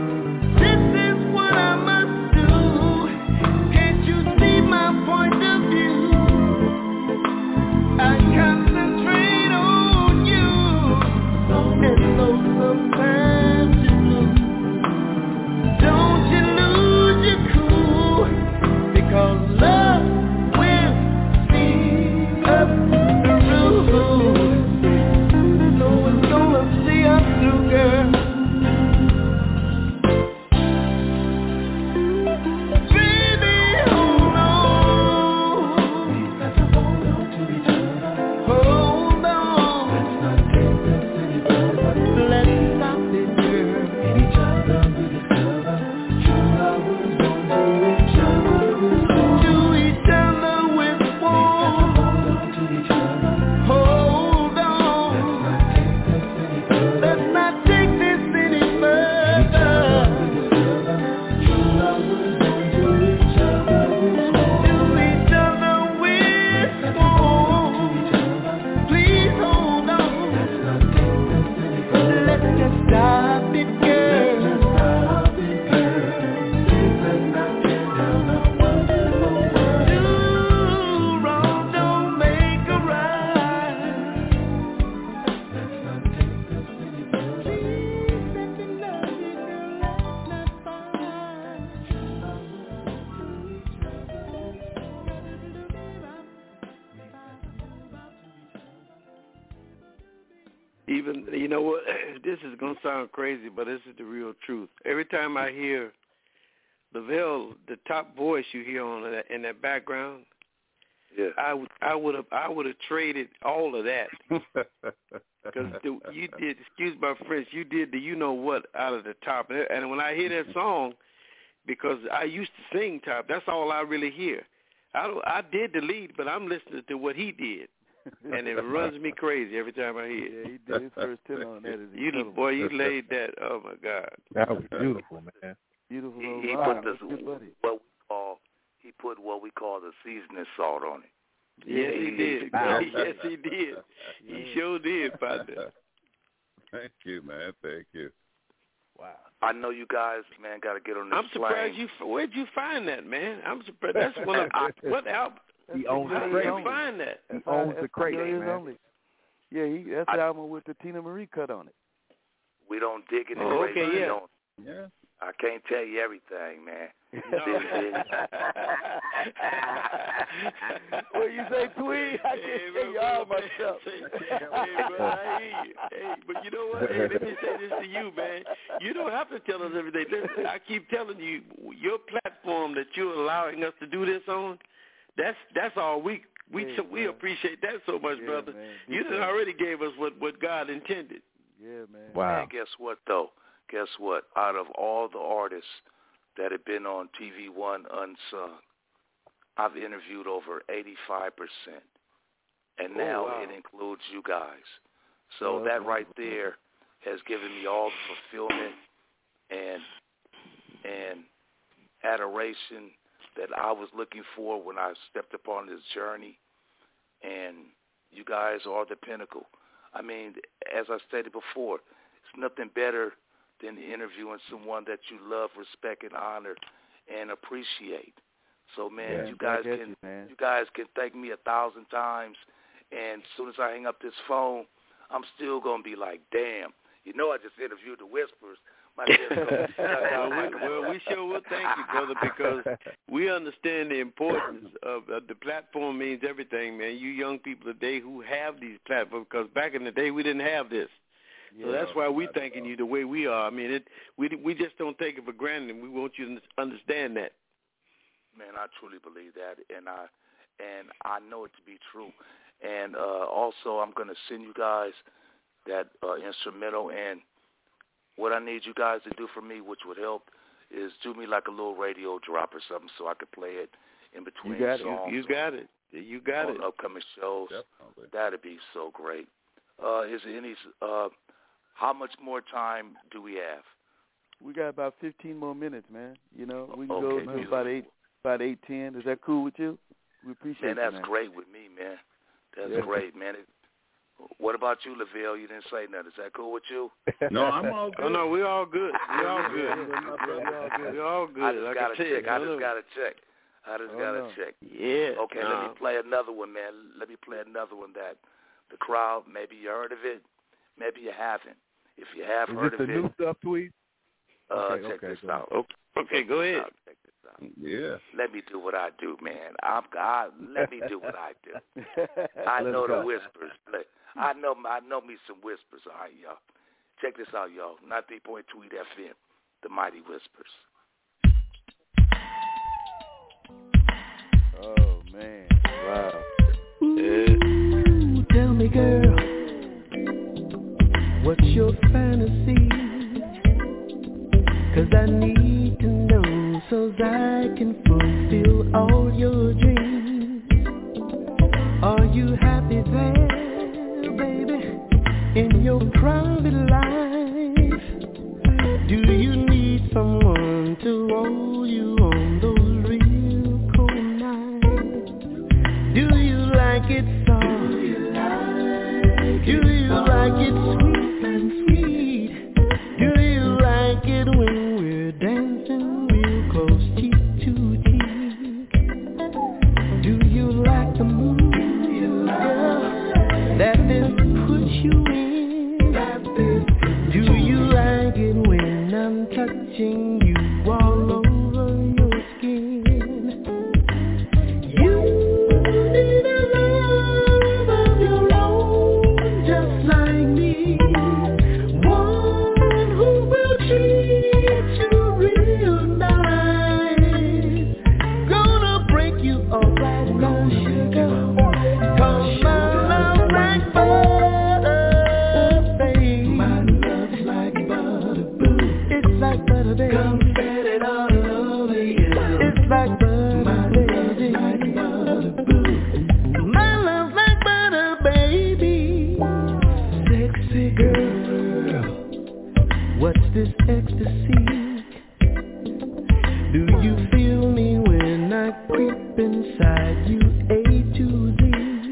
Point of view. Even, you know what, this is going to sound crazy, but this is the real truth. Every time I hear Lavelle, the top voice you hear on that, in that background, yeah, I would, I would have, I would have traded all of that because you did. Excuse my French. You did the you know what out of the top, and when I hear that song, because I used to sing top, that's all I really hear. I don't, I did the lead, but I'm listening to what he did, and it runs me crazy every time I hear it. Yeah, he did his first tenor on that. You, boy, you laid that. Oh my God, that was beautiful, man. Beautiful. He, little he line. put this what we call he put what we call the seasoning salt on it. Yes, he did. Wow. Yes, he did. He sure did, partner. Thank you, man. Thank you. Wow. I know you guys, man, got to get on this. I'm surprised flame. you. Where'd you find that, man? I'm surprised. That's one of I, what album? He owns How the did crate. you find that? He owns the That's crate, his man. only. Yeah, he that's I, the album with the Tina Marie cut on it. We don't dig in the Oh, grave. okay, We yeah. don't. Yeah. I can't tell you everything, man. What you say, Tweed? I Hey, can bro, tell you all bro, myself. Hey, bro, I hear you. Hey, but you know what? Hey, let me say this to you, man. You don't have to tell us everything. Listen, I keep telling you, your platform that you're allowing us to do this on, that's that's all we we Yeah, so we man. appreciate that so much, Yeah, brother. man. You done already gave us what, what God intended. Yeah, man. Wow. And guess what, though? Guess what? Out of all the artists that have been on T V One Unsung, I've interviewed over eighty-five percent. And now Oh, wow. it includes you guys. So Oh, that okay. right there has given me all the fulfillment and and adoration that I was looking for when I stepped upon this journey. And you guys are the pinnacle. I mean, as I stated before, it's nothing better than interviewing someone that you love, respect, and honor, and appreciate. So, man, Yeah, you guys back at can you, man. you guys can thank me a thousand times, and as soon as I hang up this phone, I'm still gonna be like, damn, you know, I just interviewed the Whispers. My well, we, well, we sure will thank you, brother, because we understand the importance of uh, the platform means everything, man. You young people today who have these platforms, because back in the day we didn't have this. So Yeah, that's why we're thanking you the way we are. I mean, it we we just don't take it for granted, and we want you to understand that. Man, I truly believe that, and I and I know it to be true. And uh, also, I'm going to send you guys that uh, instrumental, and what I need you guys to do for me, which would help, is do me like a little radio drop or something so I could play it in between You got songs. it. You got it. You got on it. upcoming shows. Definitely. That'd be so great. Uh, is there any? Uh, how much more time do we have? We got about fifteen more minutes, man. You know, we can Okay, go to about eight, about eight ten. Is that cool with you? We appreciate Man, you, that's man. great with me, man. That's Yeah. great, man. It, what about you, Lavelle? You didn't say nothing. Is that cool with you? No, I'm all good. Oh no, we're all good. We're all good. Yeah, my brother. We're all good. We're all good. I just like got I to said, check. I no, just no. got to check. I just Oh, got to no. check. Yeah. Okay, let me uh, play another one, man. Let me play another one that the crowd, maybe you heard of it, maybe you haven't. If you have Is heard this of the it, new stuff, Tweed? uh, Okay, check okay, this go out. okay, okay, go Check this ahead. out. Check this out. Yeah. Let me do what I do, man. I'm God. Let me do what I do. I Let's know go. the whispers. But I know I know me some whispers. All right, y'all. Check this out, y'all. ninety-three point two F M, the Mighty Whispers. Oh man, wow. Ooh, tell me, girl, what's your fantasy? 'Cause I need to know so that I can fulfill all your dreams. Are you happy there, baby, in your private life? Do you need someone to hold you on those real cold nights? Do you like it soft? Do you like, Do you like it sweet and sweet? Do you like it when we're dancing real close, cheek to cheek? Do you like the mood, girl, that this puts you in? Do you like it when I'm touching you all over your skin? You need a love of your own, just like me. this ecstasy? Do you feel me when I creep inside you, A to Z?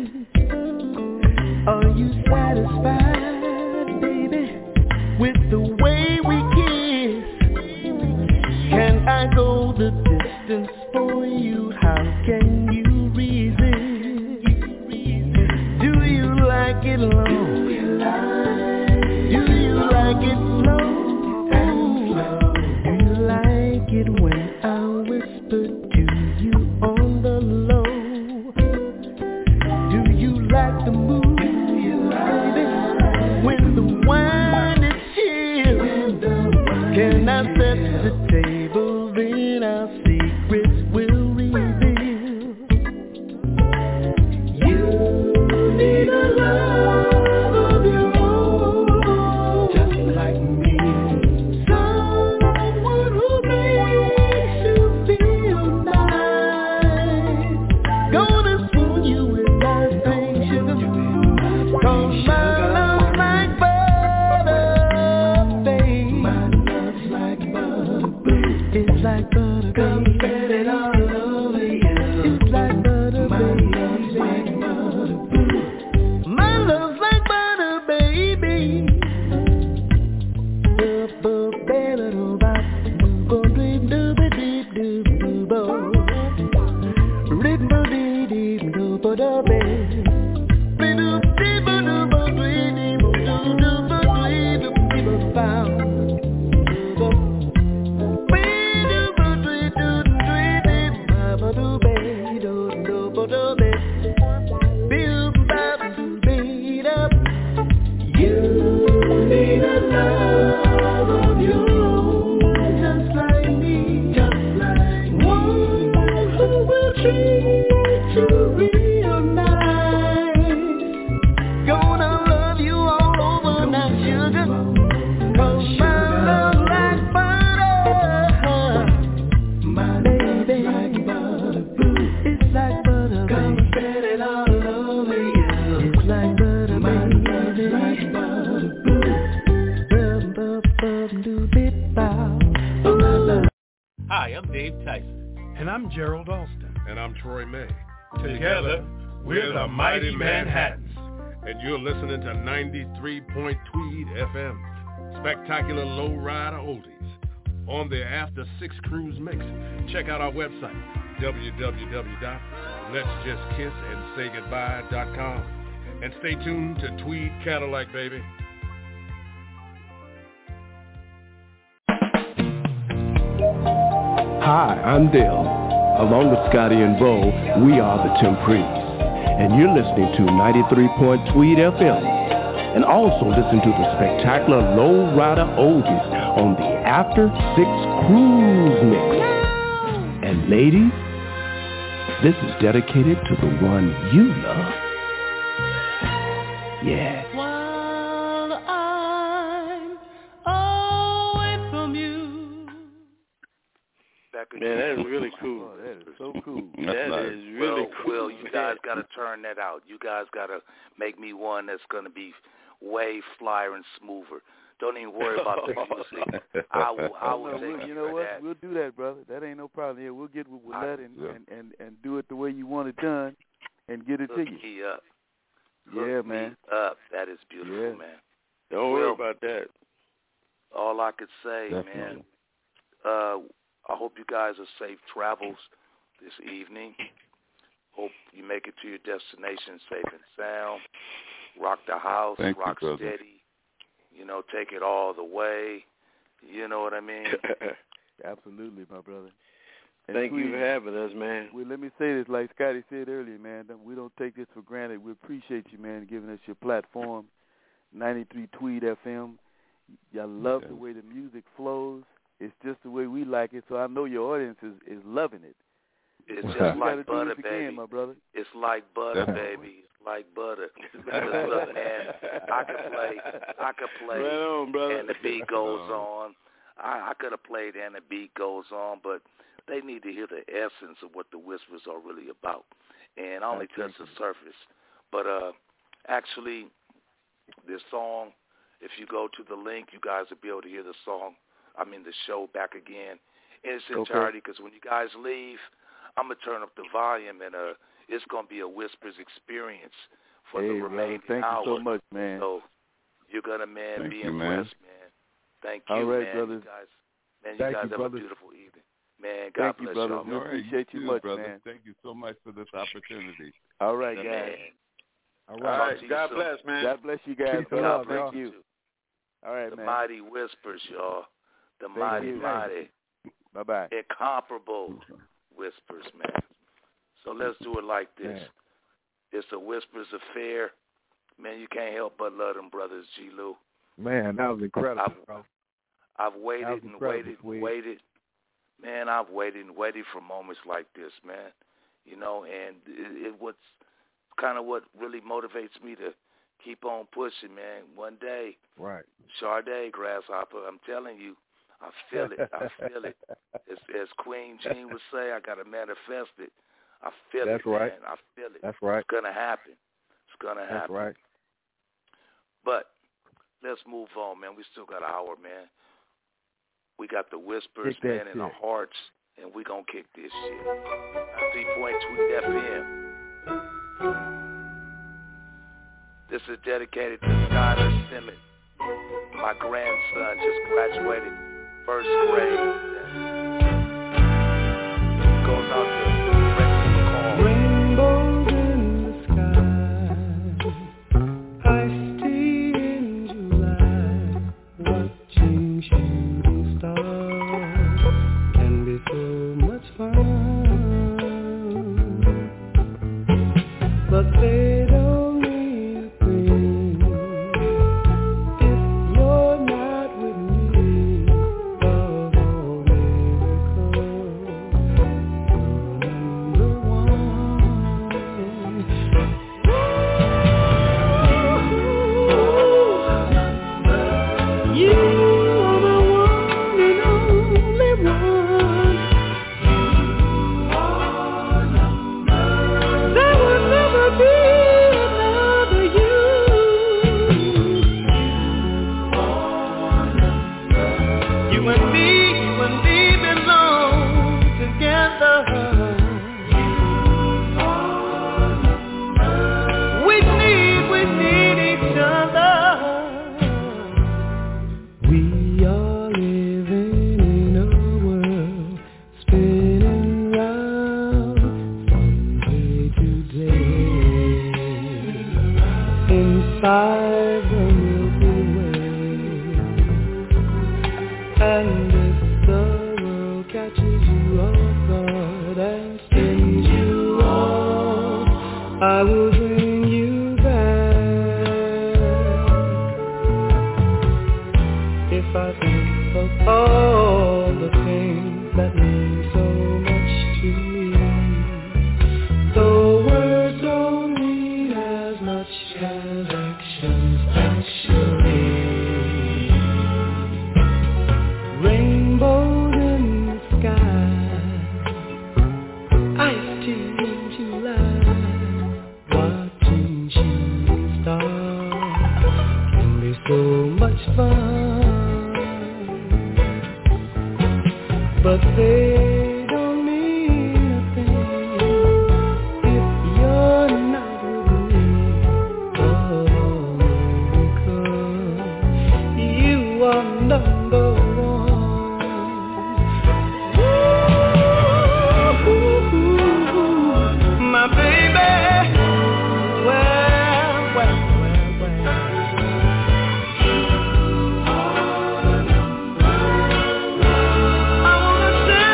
Are you satisfied, baby, with the way we kiss? Can I go the distance for you? How can you resist? Do you like it long? Do you like it slow? Do you like it when I whisper to you on the low? Do you like the mood, baby, when the wine is chilled? Can I set the table, then our secrets will reveal? You need a love of your own, just like me. Someone who makes you feel nice. Gonna spoon you with that thing, sugar. Cause my love's like butter, babe. My love's like butter, babe. It's like butter, babe. Come spread it all over you. It's like butter, babe. My love's like butter, babe. My love's like butter, baby. You need a love of your own, just like me, just like me. One who will treat you real nice. Gonna love you all over now, sugar. Cause my love's like butter. My love's like butter, boo. It's like butter, baby. Come spread it all over you. It's like butter, baby. My love's like butter, boo. Bum, bum, bum, do, bit, bow. Oh, my love. Hi, I'm Dave Tyson. And I'm Gerald Alston. And I'm Troy May. Together, we're the Mighty Manhattans. And you're listening to ninety-three point Tweed F M. Spectacular lowrider oldies on the After Six Cruise Mix. Check out our website, w w w dot lets just kiss and say goodbye dot com. And stay tuned to Tweed Cadillac, baby. Hi, I'm Dale. Along with Scotty and Bo, we are the Temprees. And you're listening to ninety-three point Tweed F M. And also listen to the spectacular Lowrider Oldies on the After Six Cruise Mix. And ladies, this is dedicated to the one you love. Yeah. While I'm away from you. Man, that is really cool. Oh, that is so cool. That nice. is really Well, cool. Will, you guys got to turn that out. You guys got to make me one that's going to be way flyer and smoother. Don't even worry about the music. I will, I will No, take we'll, you you know for what? that. We'll do that, brother. That ain't no problem. Yeah, we'll get with Willette and, yeah. and, and, and do it the way you want it done and get it Hook to you. me up. Yeah, Hook man. me up. That is beautiful, Yeah. man. Don't worry Will, about that. all I could say, Definitely. man, uh, I hope you guys are safe travels this evening. Hope you make it to your destination safe and sound. Rock the house, Thank you, rock brother. steady. You know, take it all the way. You know what I mean? Absolutely, my brother. And Thank you Tweed, for having us, man. well, let me say this, like Scotty said earlier, man. don't- We don't take this for granted. We appreciate you, man, giving us your platform, ninety-three Tweed F M. Y'all love the way the music flows. It's just the way we like it, so I know your audience is, is loving it. It's You just gotta like do butter, this again, baby. my brother. It's like butter, Definitely. baby. It's like butter. Look, man, I could play. I could play. Right on, brother. And the beat goes on. I, I could have played and the beat goes on, but they need to hear the essence of what the Whispers are really about. And I only touched the surface. But uh, actually, this song If you go to the link, you guys will be able to hear the song, I mean the show back again in its entirety, because okay. when you guys leave, I'm going to turn up the volume, and uh, it's going to be a Whispers experience for hey, the remaining brother, thank hour. Thank you so much, man. So you're going to, man, thank be you, impressed, man. man. Thank you, All right, man. brothers. You guys, man, you thank guys you, have brothers. a beautiful evening. Man, God thank you, bless brother. y'all. We Man. appreciate you too, much, brother. man. Thank you so much for this opportunity. All right, Man. guys. All All right. right. God bless, man. God bless you guys. Peace brother. and love, Thank y'all. you. All right, the man. mighty Whispers, y'all. The Thank mighty, you. mighty, Bye-bye. incomparable Whispers, man. So let's do it like this. Man. It's a Whispers affair. Man, you can't help but love them brothers, G. Lou. Man, that was incredible, I've, bro. I've waited That was and incredible, waited sweet. and waited. Man, I've waited and waited for moments like this, man. You know, and it, it what's kind of what really motivates me to keep on pushing, man. One day, Right. Sade, Grasshopper, I'm telling you, I feel it. I feel it. As, as Queen Jean would say, I got to manifest it. I feel That's it, right. man. I feel it. That's right. It's going to happen. It's going to happen. That's right. But let's move on, man. We still got an hour, man. We got the Whispers, Kick that man, in our shit. hearts, and we going to kick this shit. ninety-three point two F M. This is dedicated to Skylar Simmons. My grandson just graduated first grade. It goes out to Rainbows in the sky, iced tea in July, watching shooting stars can be so much fun, but they don't mean a thing if you're not with me. Of all miracles, number one. You are the one and only one. There will never be another you. You and me, you and me belong together. We need, we need each other. We are living in a world spinning round from day to day inside the Milky Way. And if the world catches you off guard and spins you off, I will bring you back. If I think of all the things that mean so much to me, the words don't mean as much as actions actually. Rainbows in the sky, iced tea in July, watching shooting stars can be so much fun, but they don't mean a thing if you're not with me. Oh, because you are number one. Ooh, my baby. Well, well, well, well. I wanna say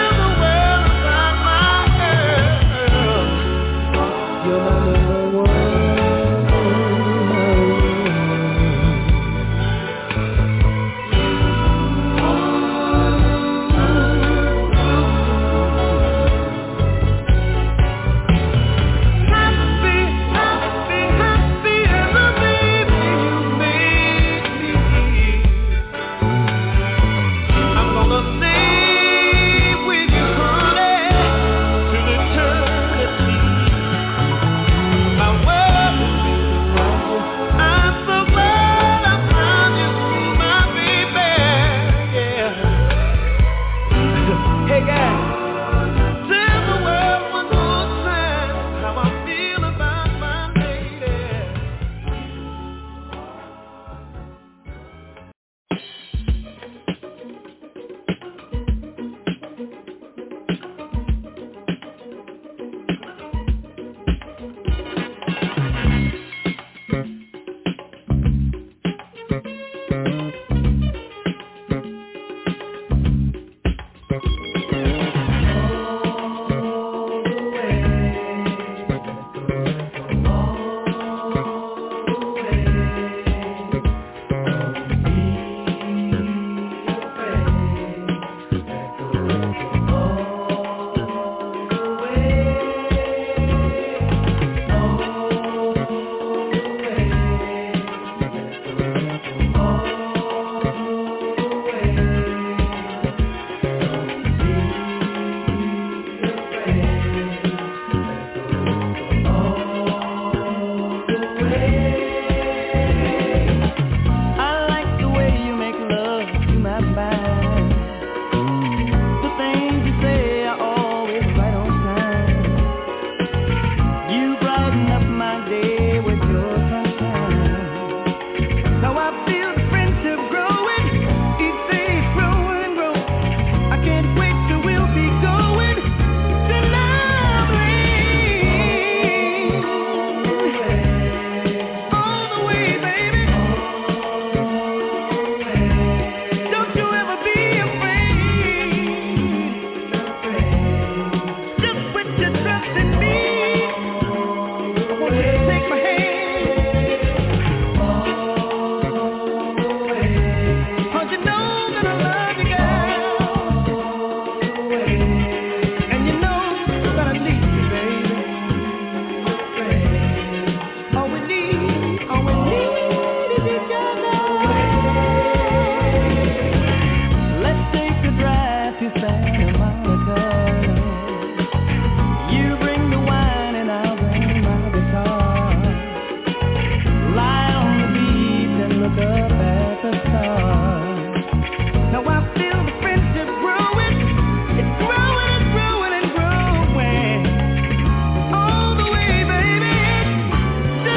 up at the start. Now I feel the friendship growing. It's growing and growing and growing. All the way, baby, to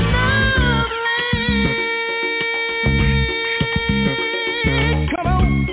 Loveland. Come on.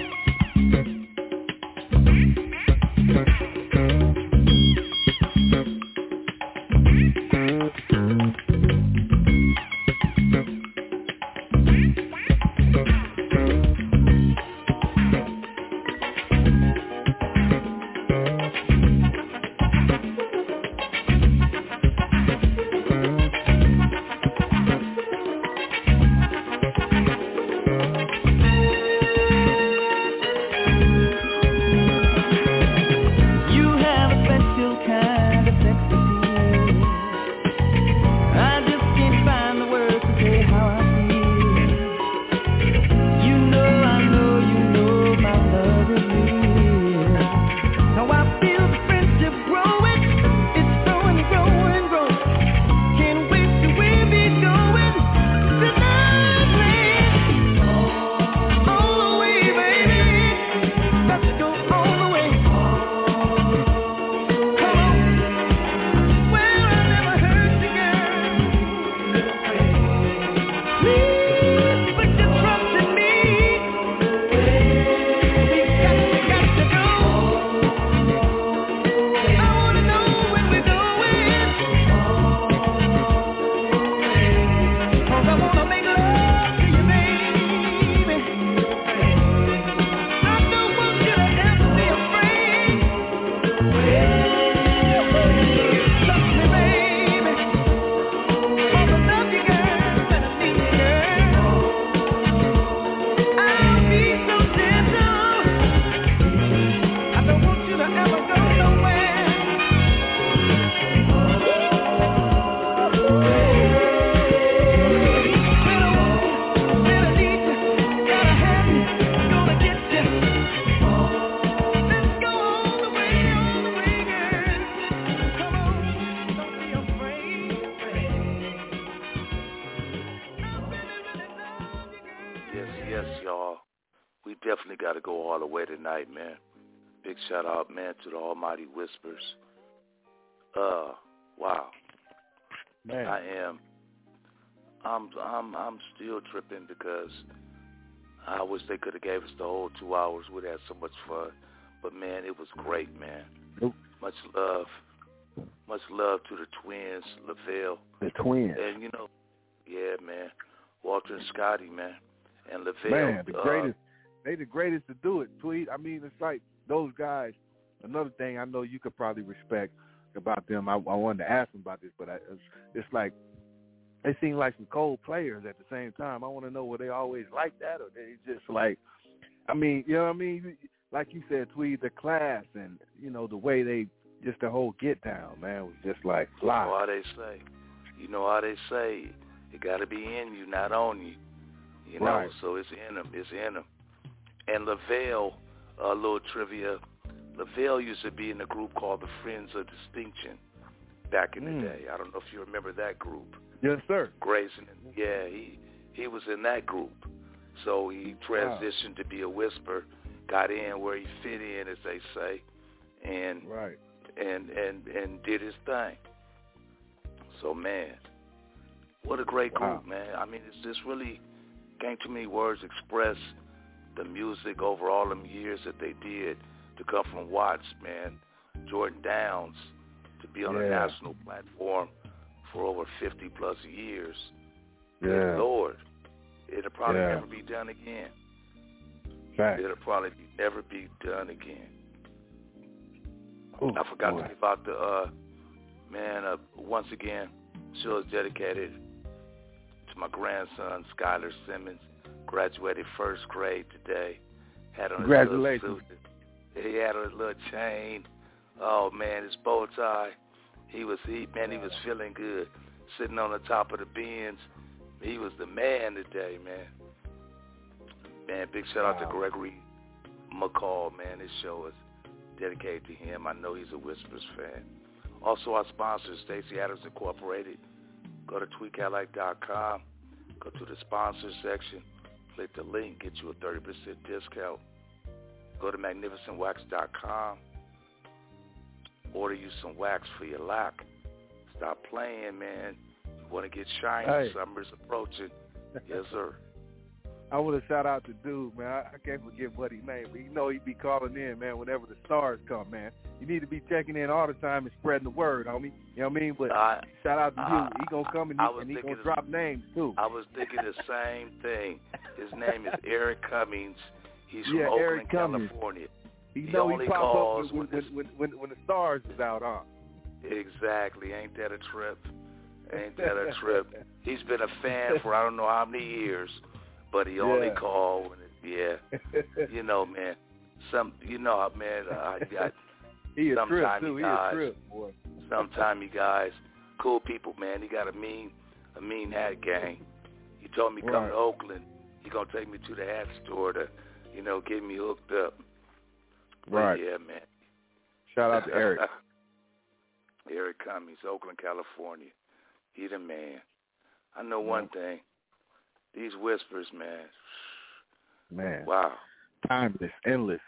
Shout out, man, to the Almighty Whispers. Uh, wow, man, I am. I'm, I'm, I'm still tripping because I wish they could have gave us the whole two hours. We'd had so much fun, but man, it was great, man. Nope. Much love, much love to the twins, LaVelle. The twins, and you know, yeah, man, Walter and Scotty, man, and LaVelle. Man, the uh, greatest. They the greatest to do it, Tweet. I mean, it's like those guys. Another thing I know you could probably respect about them, I, I wanted to ask them about this, but I, it's, it's like they seem like some cold players at the same time. I want to know, were they always like that, or they just like, I mean, you know what I mean? Like you said, Tweed, the class and, you know, the way they, just the whole get down, man, was just like fly. You know how they say, you know how they say, it got to be in you, not on you. You know, right. So it's in them, it's in them. And LaVelle, a uh, little trivia, LaVelle used to be in a group called the Friends of Distinction back in mm. the day. I don't know if you remember that group. Yes, sir. Grayson, yeah, he he was in that group. So he transitioned wow. to be a whisper, got in where he fit in, as they say, and right. and, and, and did his thing. So, man, what a great group, wow. man. I mean, it's just really can't too many words express the music over all them years that they did to come from Watts, man, Jordan Downs, to be on yeah. a national platform for over fifty plus years. Yeah. Good Lord, it'll probably yeah. never be done again. Fact. It'll probably be, never be done again. Ooh, I forgot boy. to give out the, uh, man, uh, once again, show is dedicated to my grandson, Skylar Simmons, graduated first grade today. Had on his Congratulations. little suit. He had on his little chain. Oh, man, his bow tie. He was, he man, he was feeling good. Sitting on the top of the Benz. He was the man today, man. Man, big shout out wow. to Gregory McCall, man. This show is dedicated to him. I know he's a Whispers fan. Also, our sponsors, Stacey Adams Incorporated. Go to tweet cadillac dot com. Go to the sponsors section. Click the link, get you a thirty percent discount. Go to magnificent wax dot com. Order you some wax for your lock. Stop playing, man. You want to get shiny. Hey. Summer's approaching. Yes, sir. I want to shout out to dude, man. I, I can't forget what he named, but you know he be calling in, man, whenever the stars come, man. You need to be checking in all the time and spreading the word, homie. You know what I mean? But uh, shout out to uh, you. He gonna come and he, and he gonna the, drop names too. I was thinking the same thing. His name is Eric Cummings. He's from yeah, Oakland, Eric Cummings. California. He, he know only he pop calls up when when, when, when, when, when the stars is out, huh? Exactly. Ain't that a trip? Ain't that a trip? He's been a fan for I don't know how many years, but he only yeah. called when it, yeah. You know, man. Some, you know, man. Uh, I got. He a trip sometime too. You He guys, a trip, boy. Sometime you guys, cool people, man. He got a mean, a mean hat gang. He told me come right. to Oakland. He gonna take me to the hat store to, you know, get me hooked up. Right. But yeah, man. Shout out to Eric. Eric Cummings, Oakland, California. He the man. I know one yeah. thing. These whispers, man. Man. Wow. Timeless, endless.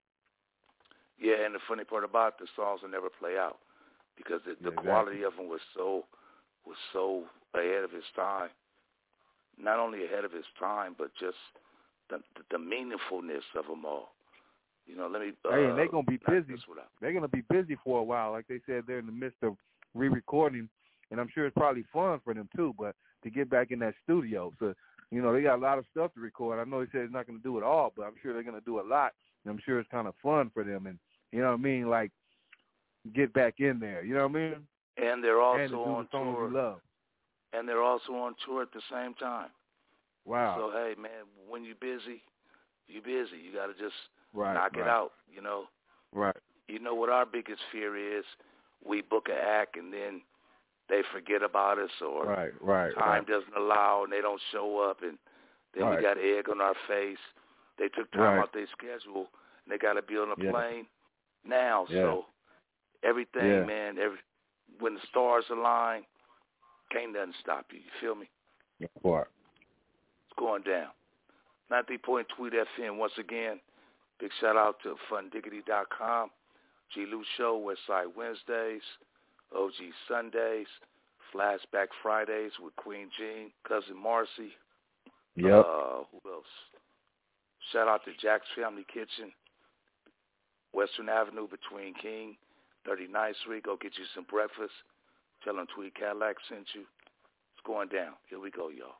Yeah, and the funny part about the songs will never play out because the, the yeah, quality exactly. of them was so was so ahead of its time. Not only ahead of its time, but just the the, the meaningfulness of them all. You know, let me. Uh, hey, and they're gonna be busy. Without... They're gonna be busy for a while, like they said. They're in the midst of re-recording, and I'm sure it's probably fun for them too. But to get back in that studio, so you know they got a lot of stuff to record. I know he said he's not gonna do it all, but I'm sure they're gonna do a lot. And I'm sure it's kind of fun for them, and you know what I mean, like get back in there. You know what I mean? And they're also and to do on the songs tour. you love. And they're also on tour at the same time. Wow. So hey, man, when you're busy, you're busy. You got to just right, knock right. it out. You know. Right. You know what our biggest fear is? We book an act and then they forget about us, or right, right, time right. doesn't allow and they don't show up, and then right. we got egg on our face. They took time right. out their schedule and they got to be on a yeah. plane now. Yeah. So everything, yeah. man, every when the stars align, can't nothing stop you. You feel me? Yeah, boy. It's going down. ninety-three point Tweet F M once again. Big shout out to fun diggity dot com, G. Lou Show, Westside Wednesdays, O G Sundays, Flashback Fridays with Queen Jean, Cousin Marcy. Yep. Uh, who else? Shout out to Jack's Family Kitchen, Western Avenue between King, thirty-ninth Street. Go get you some breakfast. Tell them Tweet Cadillac sent you. It's going down. Here we go, y'all.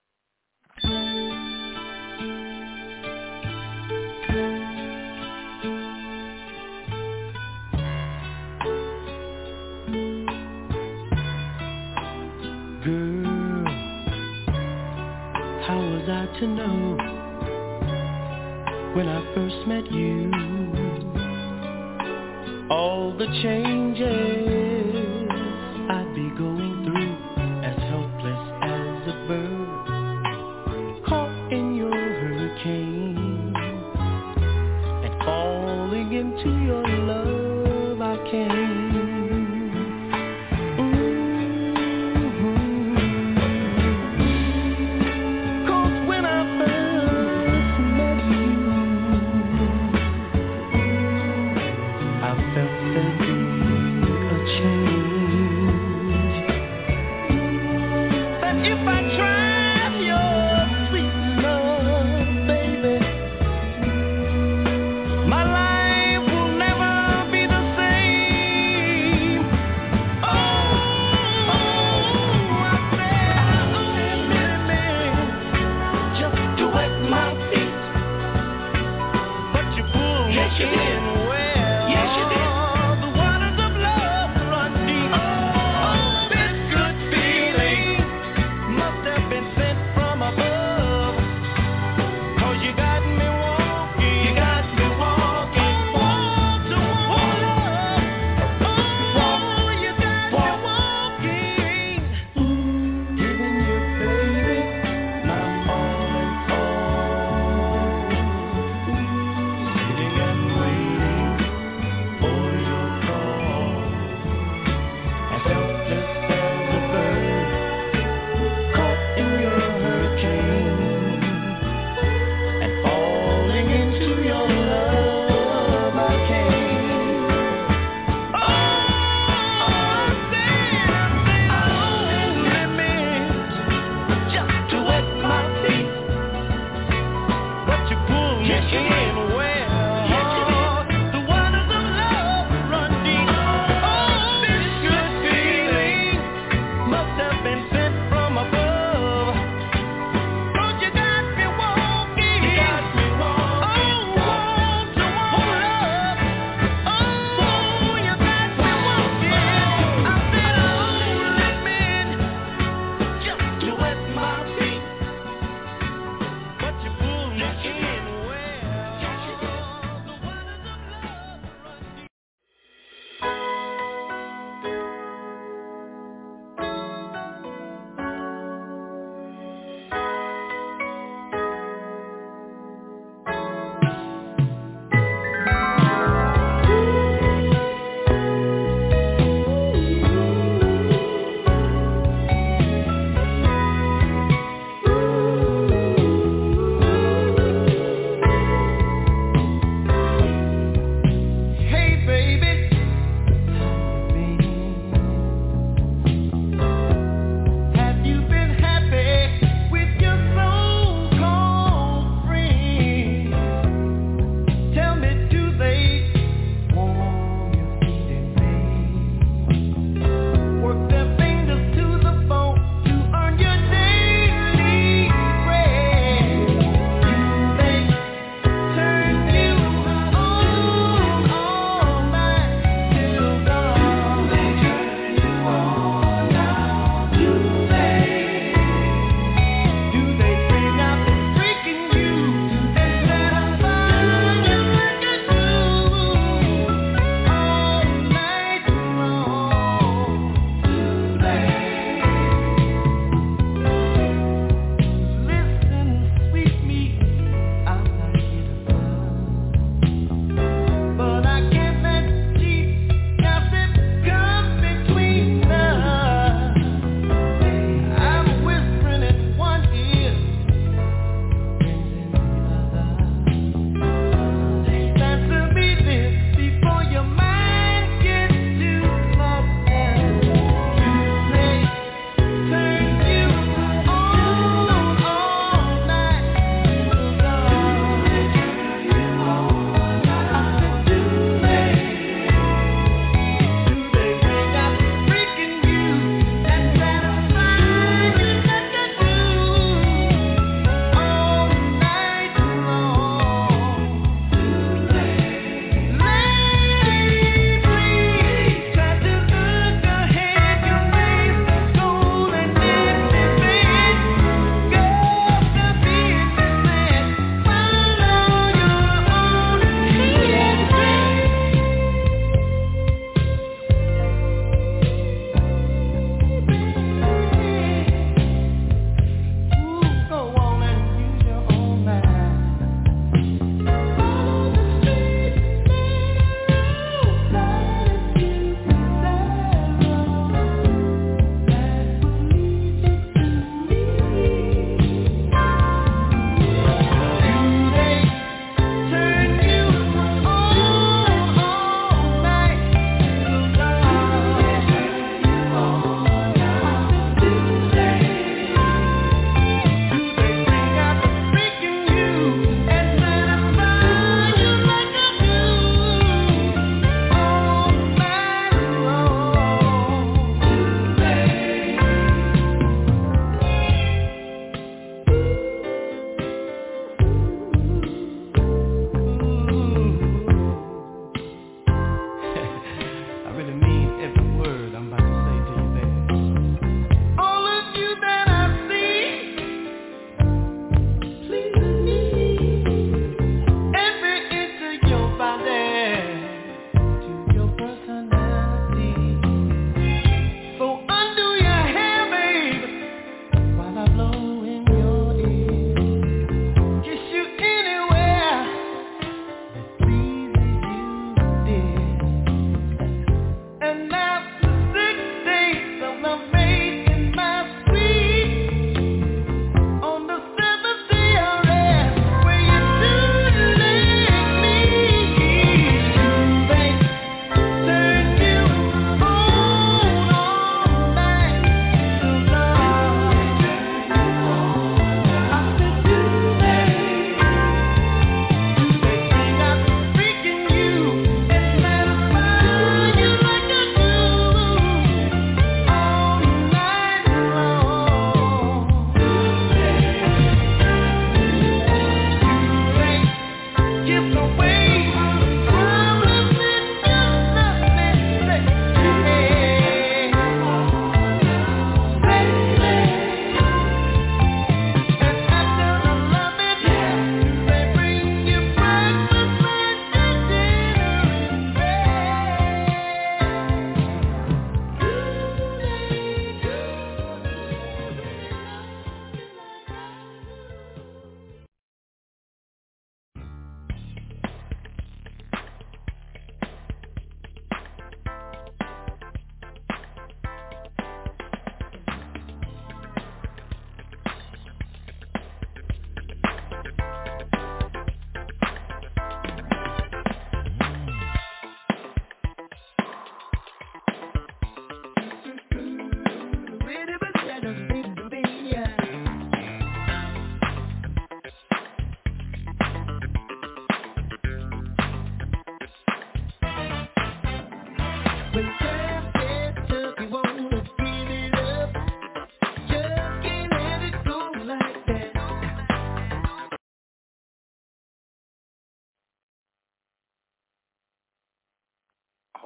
Girl, how was I to know when I first met you? All the changes I'd be going through, as helpless as a bird caught in your hurricane, and falling into your love I came. Baby,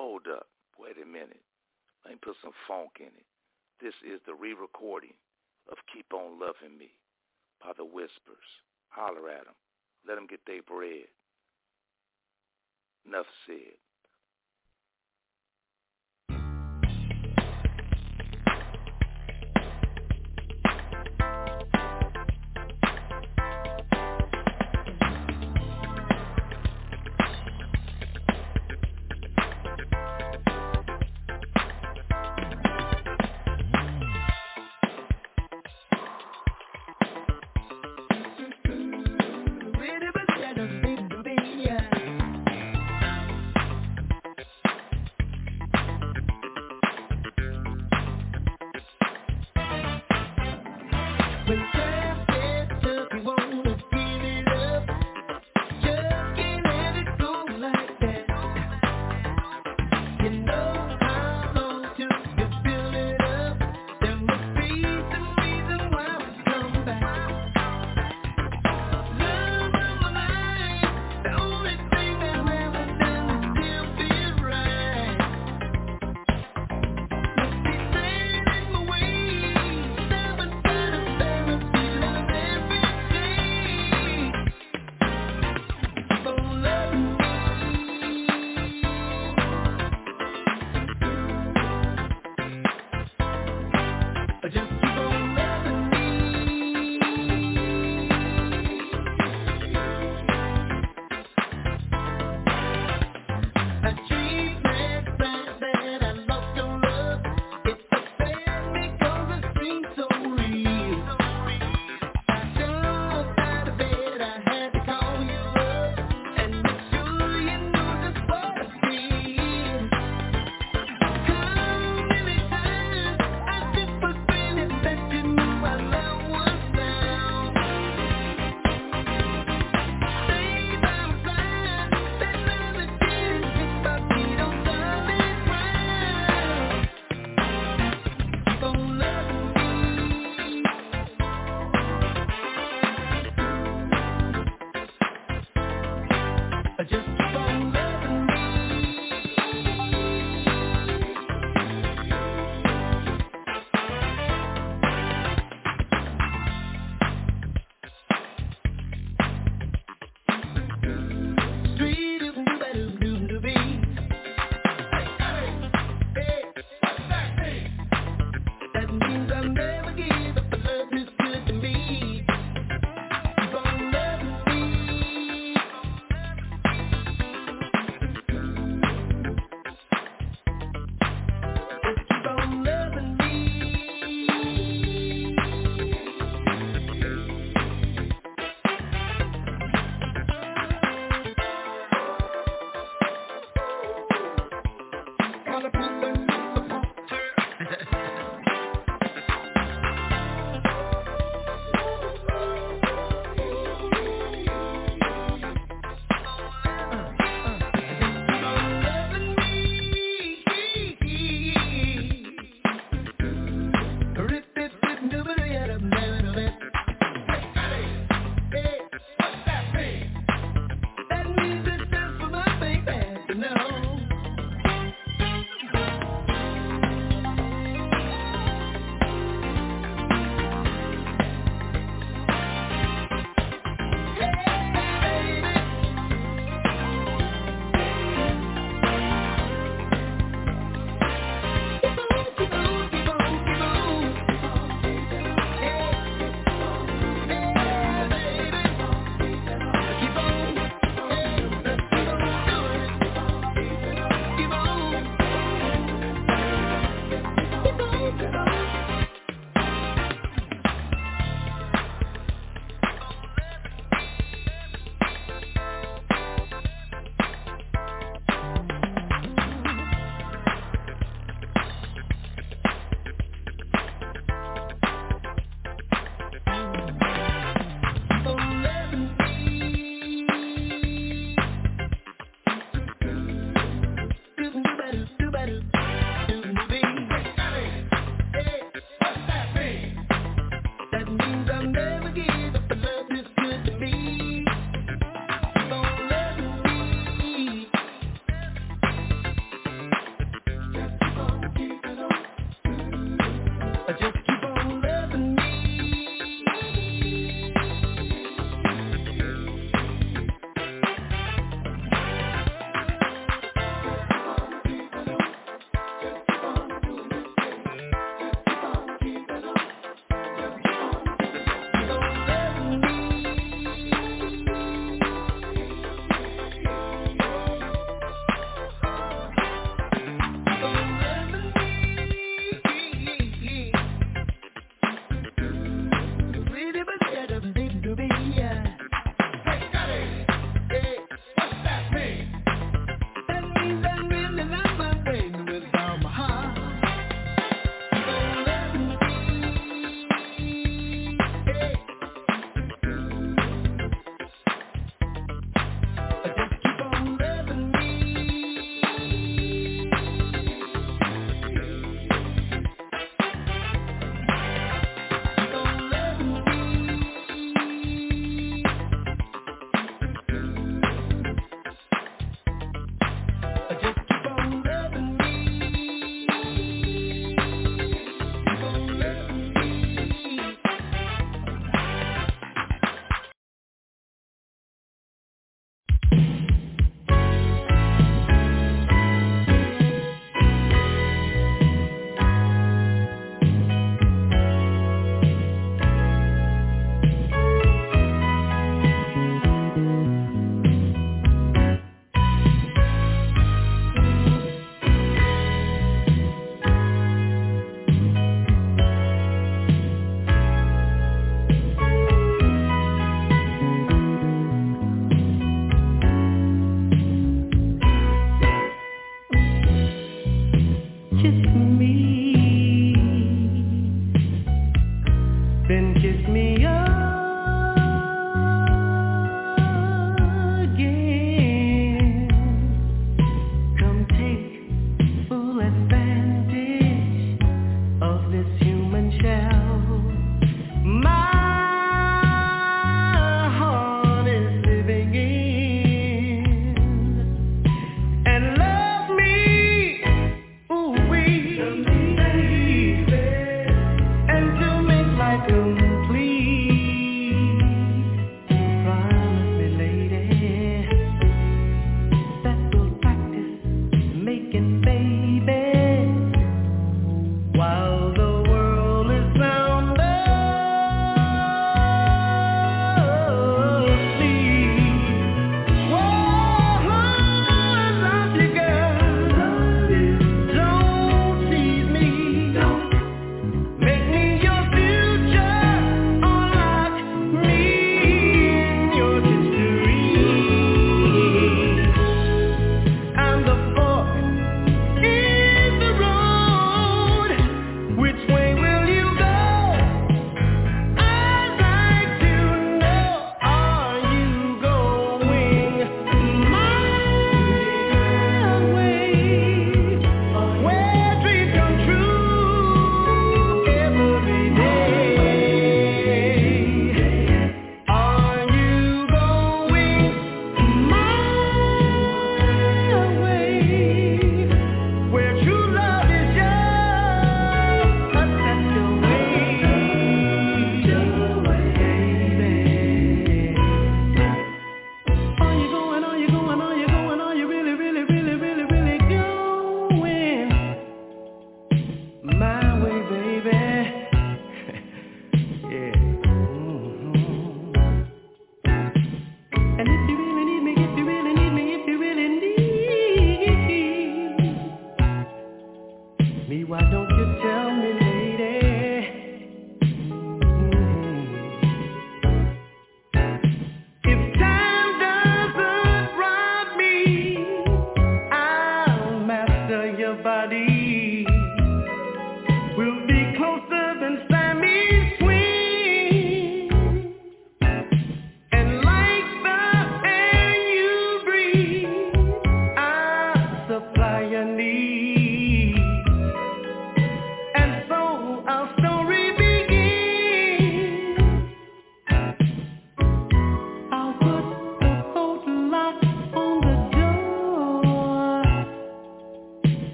hold up, wait a minute. Let me put some funk in it. This is the re-recording of Keep On Loving Me by the Whispers. Holler at them. Let them get their bread. Enough said.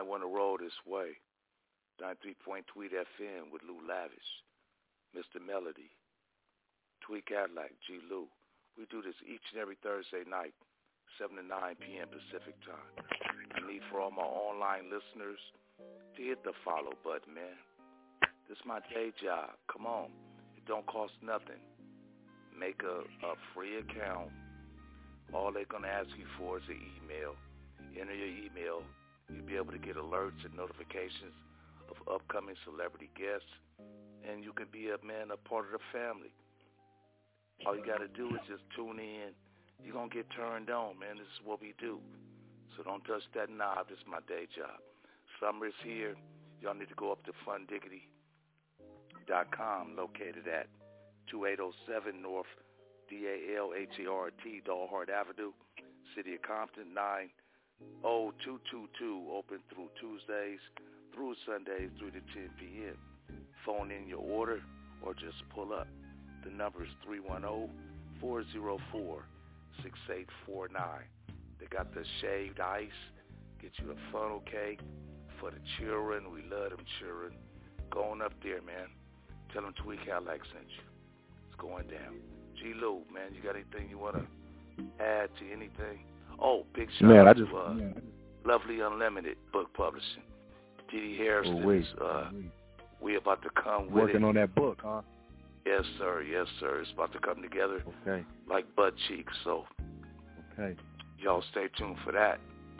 might want to roll this way. ninety-three point Tweet F M with Lou Lavish, Mister Melody, Tweet Cadillac, G. Lou. We do this each and every Thursday night, seven to nine p.m. Pacific time. I need for all my online listeners to hit the follow button, man. This is my day job. Come on. It don't cost nothing. Make a, a free account. All they're going to ask you for is an email. Enter your email. You'll be able to get alerts and notifications of upcoming celebrity guests, and you can be a man, a part of the family. All you got to do is just tune in. You're going to get turned on, man. This is what we do. So don't touch that knob. This is my day job. Summer is here. Y'all need to go up to fun diggity dot com, located at twenty-eight oh seven North D A L H A R T, Dalhart Avenue, City of Compton, nine oh two two two, open through Tuesdays through Sundays through to ten p.m. Phone in your order or just pull up. The number is three one zero, four zero four, six eight four nine. They got the shaved ice, get you a funnel cake for the children. We love them children. Going up there, man. Tell them Tweet Cadillac sent you. It's going down. G. Lou, man, you got anything you want to add to anything? Oh, big shout man, out I just, to uh, man. Lovely Unlimited Book Publishing. D D Harrison Oh, wait. is, uh, we about to come with Working it. on that book, huh? Yes, sir. Yes, sir. It's about to come together Okay. like butt cheeks. So Okay. y'all stay tuned for that.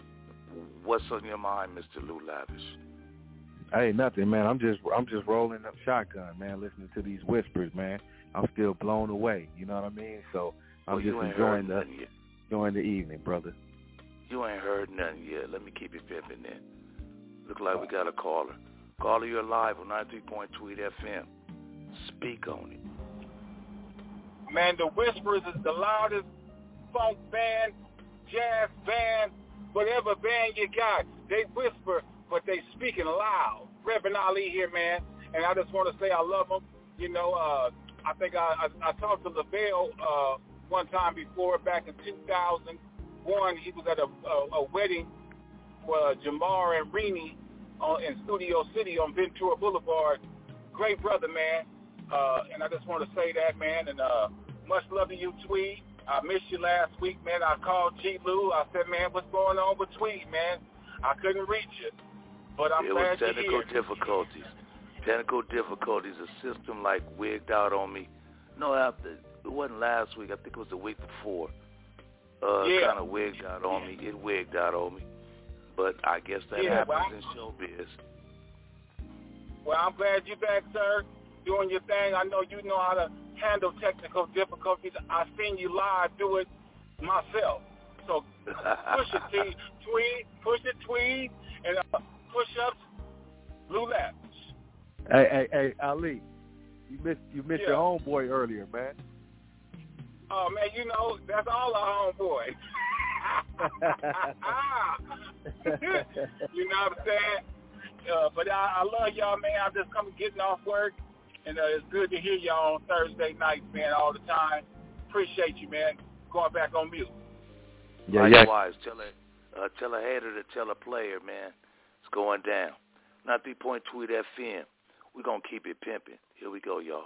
What's on your mind, Mister Lou Lavish? Hey, nothing, man. I'm just I'm just rolling up shotgun, man, listening to these whispers, man. I'm still blown away. You know what I mean? So I'm well, just you ain't enjoying heard the nothing yet. enjoying the evening, brother. You ain't heard nothing yet. Let me keep it pimping then. Look like we got a caller. Caller, you're live on ninety-three point Tweet F M. Speak on it. Man, the Whispers is the loudest funk band, jazz band, whatever band you got. They whisper, but they speaking loud. Reverend Ali here, man, and I just want to say I love them. You know, uh, I think I, I, I talked to LaVelle uh, one time before, back in two thousand one. He was at a, a, a wedding for uh, Jamar and Rini on, in Studio City on Ventura Boulevard. Great brother, man. Uh, and I just want to say that, man, and uh, much love to you, Tweet. I missed you last week, man. I called G. Lou. I said, man, what's going on with Tweet, man? I couldn't reach you, but I'm it glad was technical you're here. difficulties. Technical difficulties. The system, like, wigged out on me. No, after, it wasn't last week. I think it was the week before. Uh, yeah. Kind of wigged out on me. It wigged out on me. But I guess that yeah, happens well, in showbiz. Well, I'm glad you're back, sir, doing your thing. I know you know how to handle technical difficulties. I've seen you live do it myself. So push it, T, Tweet, push it, Tweet, and uh, push-ups, Lou Lavish. Hey, hey, hey, Ali, you missed you missed Yeah. your homeboy earlier, man. Oh, man, you know, that's all a homeboy. You know what I'm saying? Uh, but I, I love y'all, man. I'm just coming, getting off work, and uh, it's good to hear y'all on Thursday nights, man, all the time. Appreciate you, man. Going back on mute. Yeah, yeah. Likewise, tell a, uh, tell a hater to tell a player, man. It's going down. ninety-three point Tweet F M. We're going to keep it pimping. Here we go, y'all.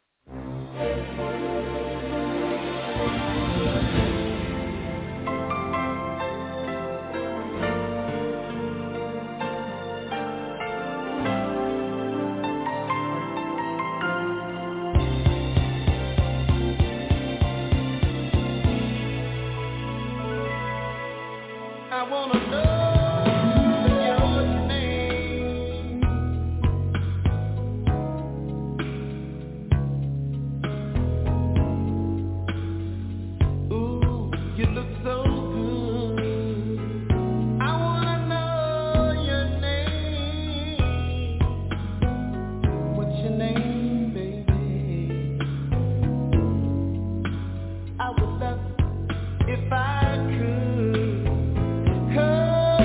I wanna know your name. Ooh, you look so good. I wanna know your name. What's your name, baby? I would love if I could. Come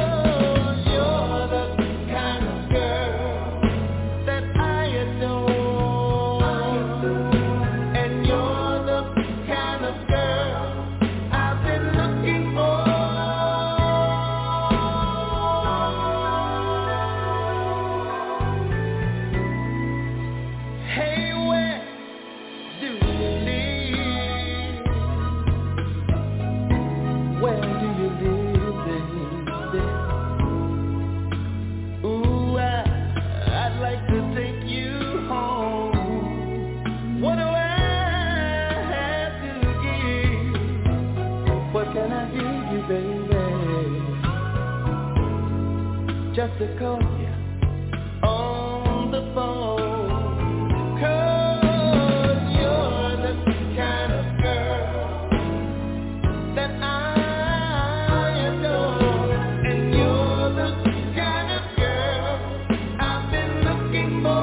just to call you on the phone, 'cause you're the kind of girl that I adore, and you're the kind of girl I've been looking for.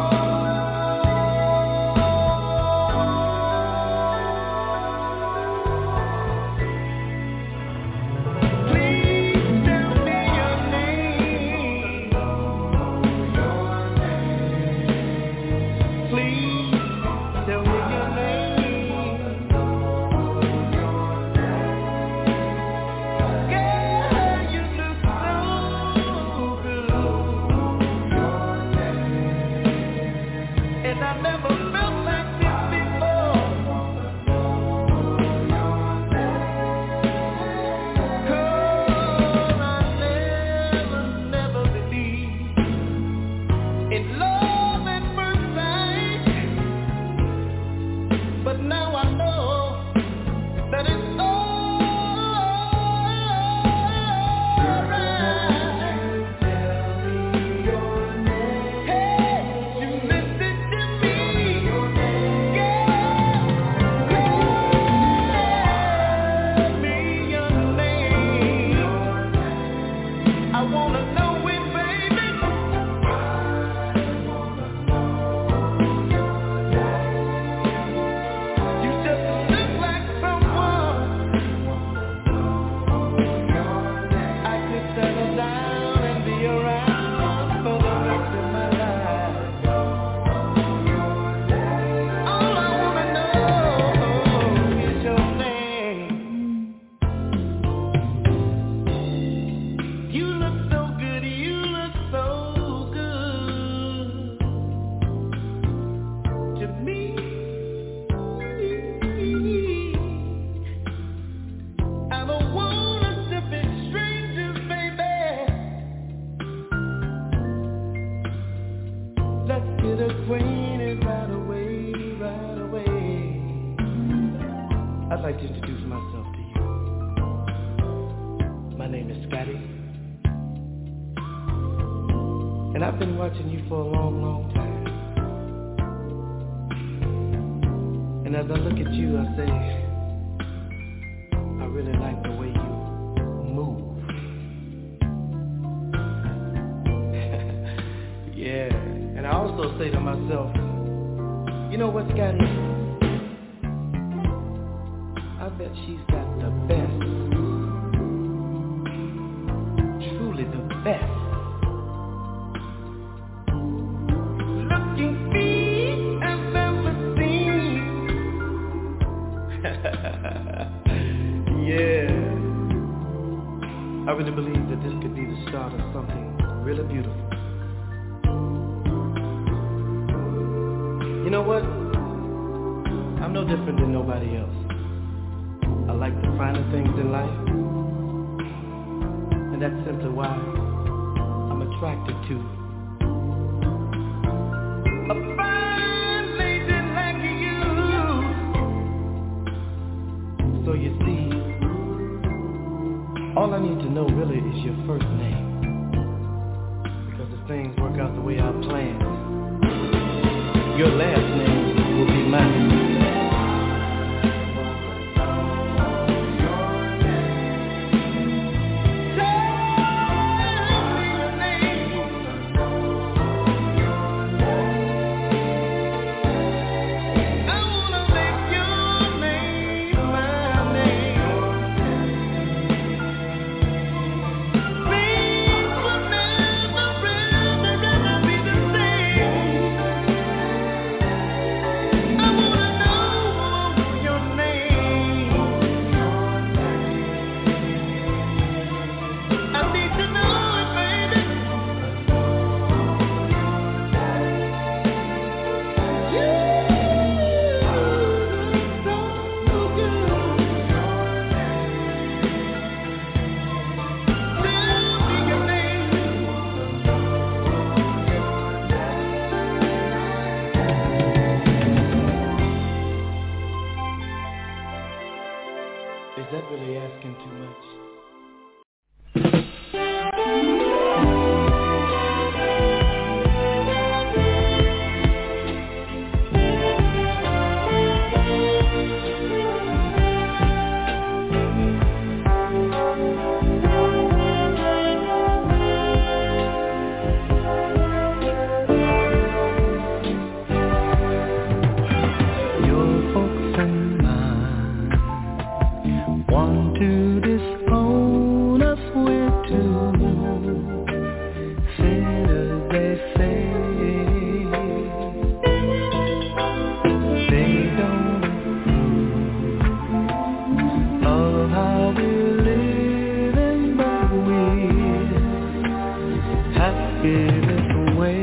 give it away.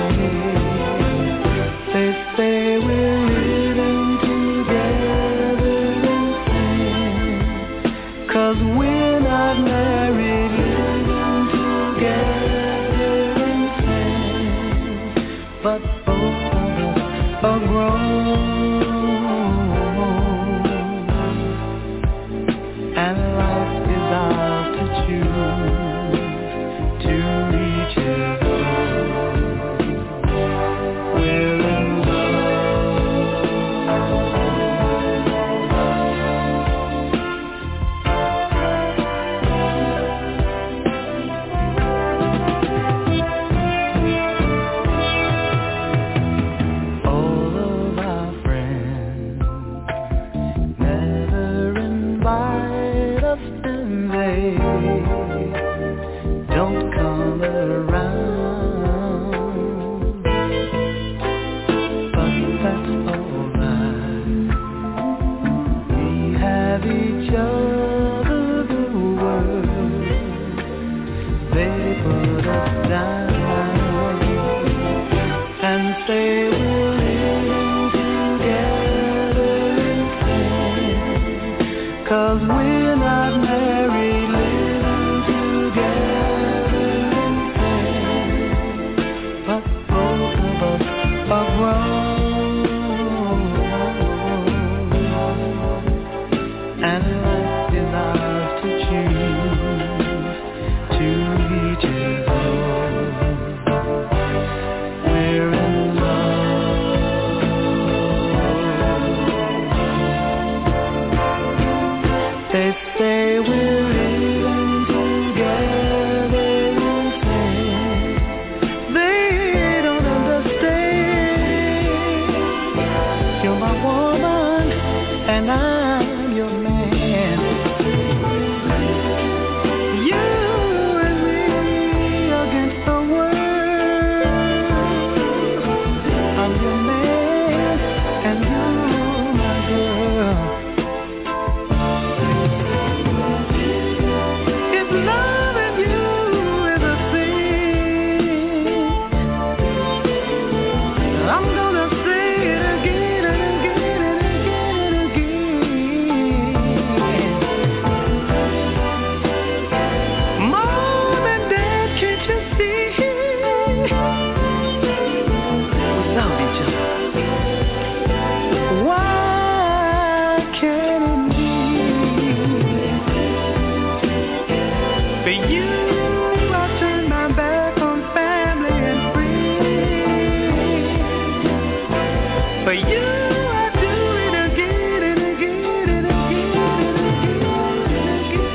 They say we're living together in sin, 'cause we're not married, living together in sin, but both of us are grown, and life is ours to choose, to each his own. We're in all of our friends never invite us, and they don't come around, but that's alright. We have each other, the world they put us down and say we're living together in sin, 'cause we're not married, living together in sin, but both of us are grown, and life is ours to choose, to each his own. We're in love. They say we're living together in sin. They don't understand. You're my woman and I'm your man. You and me against the world. I'm your man and you're my girl. If loving you is a sin, I'm gonna say it again and again and again and again. Mom and Dad, can't you see? We love each other. Why can't it be? For you, I turn my back on family and friends. For you, I do it again and again and again and again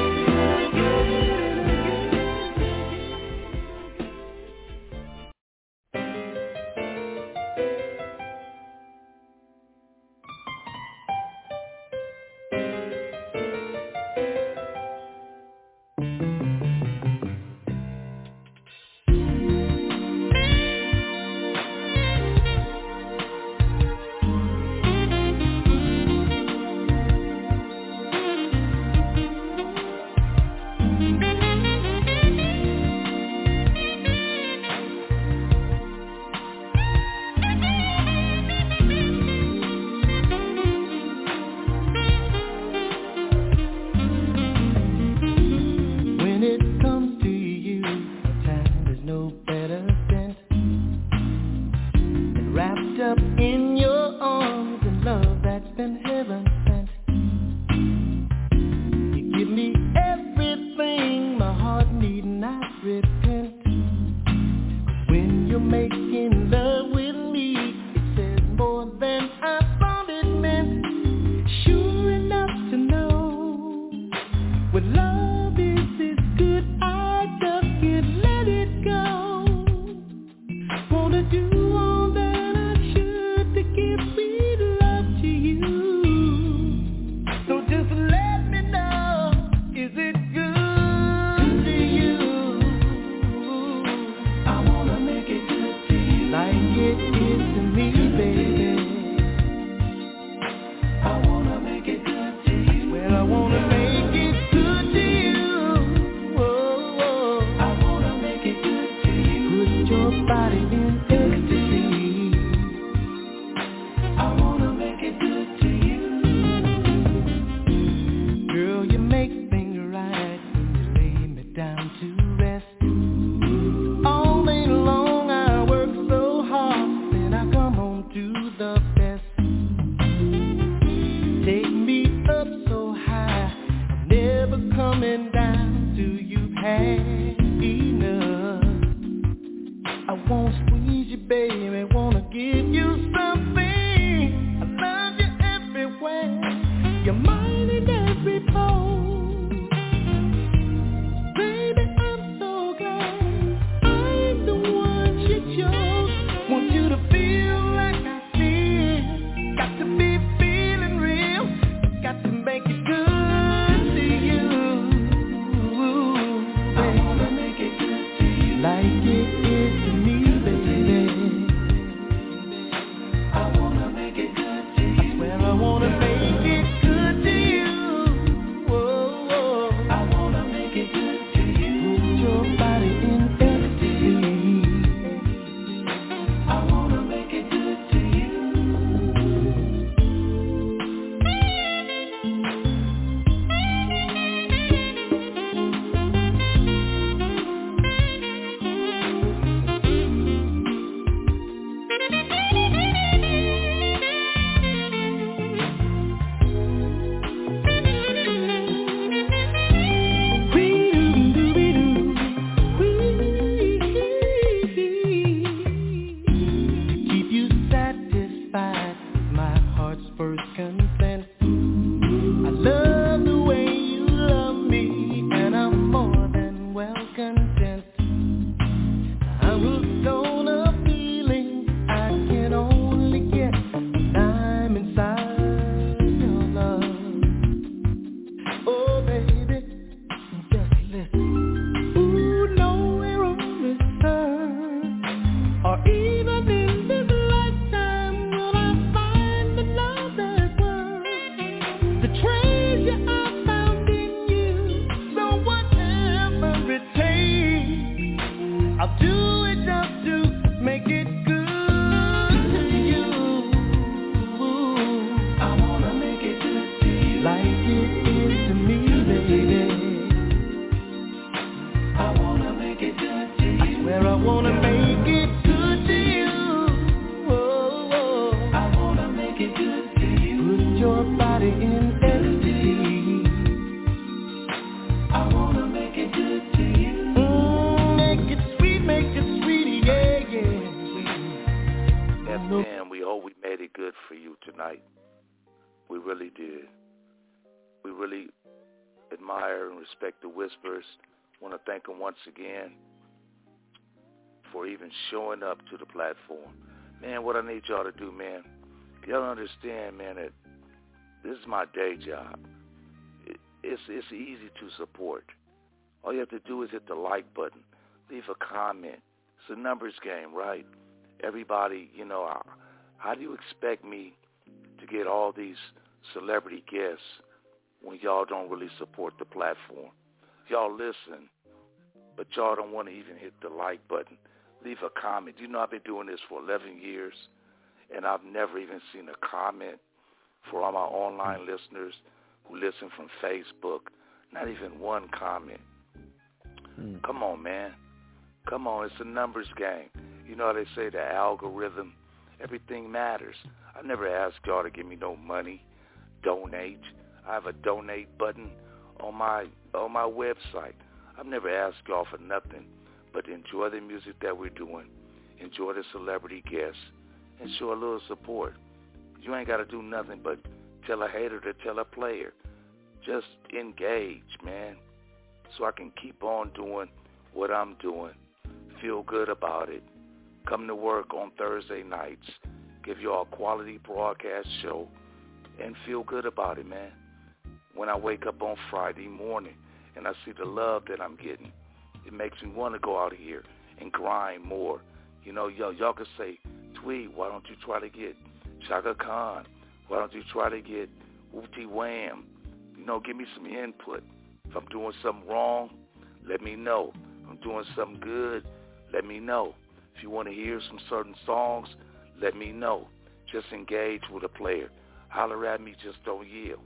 When it comes to you, time is no better spent than wrapped up in your arms and love that's been heaven sent. You give me everything my heart needs and I repent. When you're making love with me, it says more than I thought it meant. Sure enough to know what love is is good, I just can't let it go. Wanna do all that I should to give sweet love to you. So just let me know, is it good to you? I wanna make it good to you, like it is to me, baby. I wanna make it good to you. Well, I wanna make it good to you. I wanna make it good to you. Mm, make it sweet, make it sweet, yeah, yeah. F M, we hope we made it good for you tonight. We really did. We really admire and respect the Whispers. Want to thank them once again for even showing up to the platform. Man, what I need y'all to do, man, y'all understand, man, that this is my day job. It, it's it's easy to support. All you have to do is hit the like button, leave a comment. It's a numbers game, right? Everybody, you know, how do you expect me to get all these celebrity guests when y'all don't really support the platform? Y'all listen, but y'all don't want to even hit the like button. Leave a comment. You know, I've been doing this for eleven years, and I've never even seen a comment for all my online listeners who listen from Facebook. Not even one comment. Mm. Come on, man. Come on. It's a numbers game. You know how they say the algorithm, everything matters. I never asked y'all to give me no money, donate. I have a donate button on my on my website. I've never asked y'all for nothing but enjoy the music that we're doing, enjoy the celebrity guests, and show a little support. You ain't got to do nothing but tell a hater to tell a player. Just engage, man, so I can keep on doing what I'm doing. Feel good about it. Come to work on Thursday nights, give y'all a quality broadcast show, and feel good about it, man. When I wake up on Friday morning and I see the love that I'm getting, it makes me want to go out here and grind more. You know, y'all, y'all could say, Tweed, why don't you try to get Chaka Khan? Why don't you try to get Wooty Wham? You know, give me some input. If I'm doing something wrong, let me know. If I'm doing something good, let me know. If you want to hear some certain songs, let me know. Just engage with a player. Holler at me, just don't yield.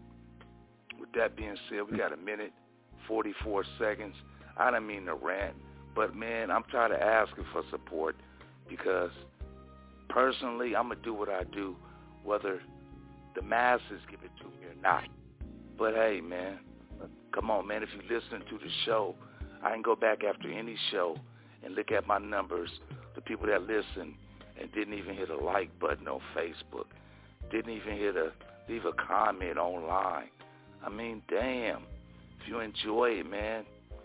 With that being said, we got a minute, forty-four seconds. I don't mean to rant, but, man, I'm tired of asking for support because, personally, I'm going to do what I do, whether the masses give it to me or not. But, hey, man, come on, man. If you listen to the show, I can go back after any show and look at my numbers, the people that listen and didn't even hit a like button on Facebook, didn't even hit a leave a comment online. I mean, damn, if you enjoy it, man,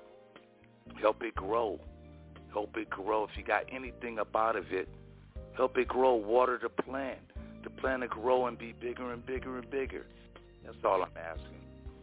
help it grow. Help it grow. If you got anything about of it, help it grow. Water the plant. The plant to grow and be bigger and bigger and bigger. That's all I'm asking.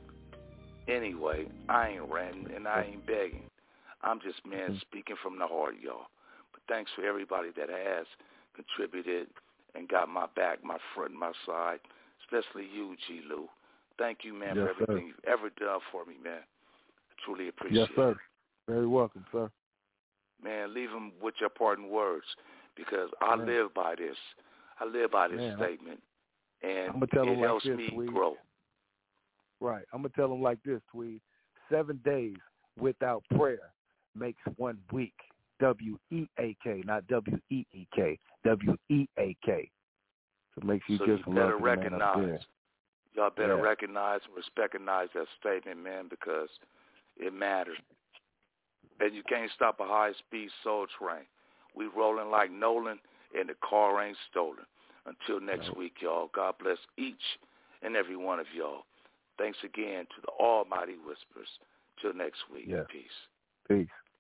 Anyway, I ain't ranting and I ain't begging. I'm just, man, speaking from the heart, y'all. But thanks for everybody that has contributed and got my back, my front, my side, especially you, G. Lou. Thank you, man, yes, for everything sir. you've ever done for me, man. I truly appreciate yes, sir. it. Very welcome, sir. Man, leave them with your parting words because I man. live by this. I live by this man, statement, and I'm gonna tell it them helps like this, me Tweed. grow. Right. I'm going to tell them like this, Tweed. Seven days without prayer makes one week. W E A K, not W E E K. W E A K. So make sure you so give you some better love to the man up recognize. there. Y'all better yeah. recognize and recognize that statement, man, because it matters. And you can't stop a high-speed soul train. We rolling like Nolan, and the car ain't stolen. Until next no. week, y'all, God bless each and every one of y'all. Thanks again to the Almighty Whispers. Till next week. Yeah. Peace. Peace.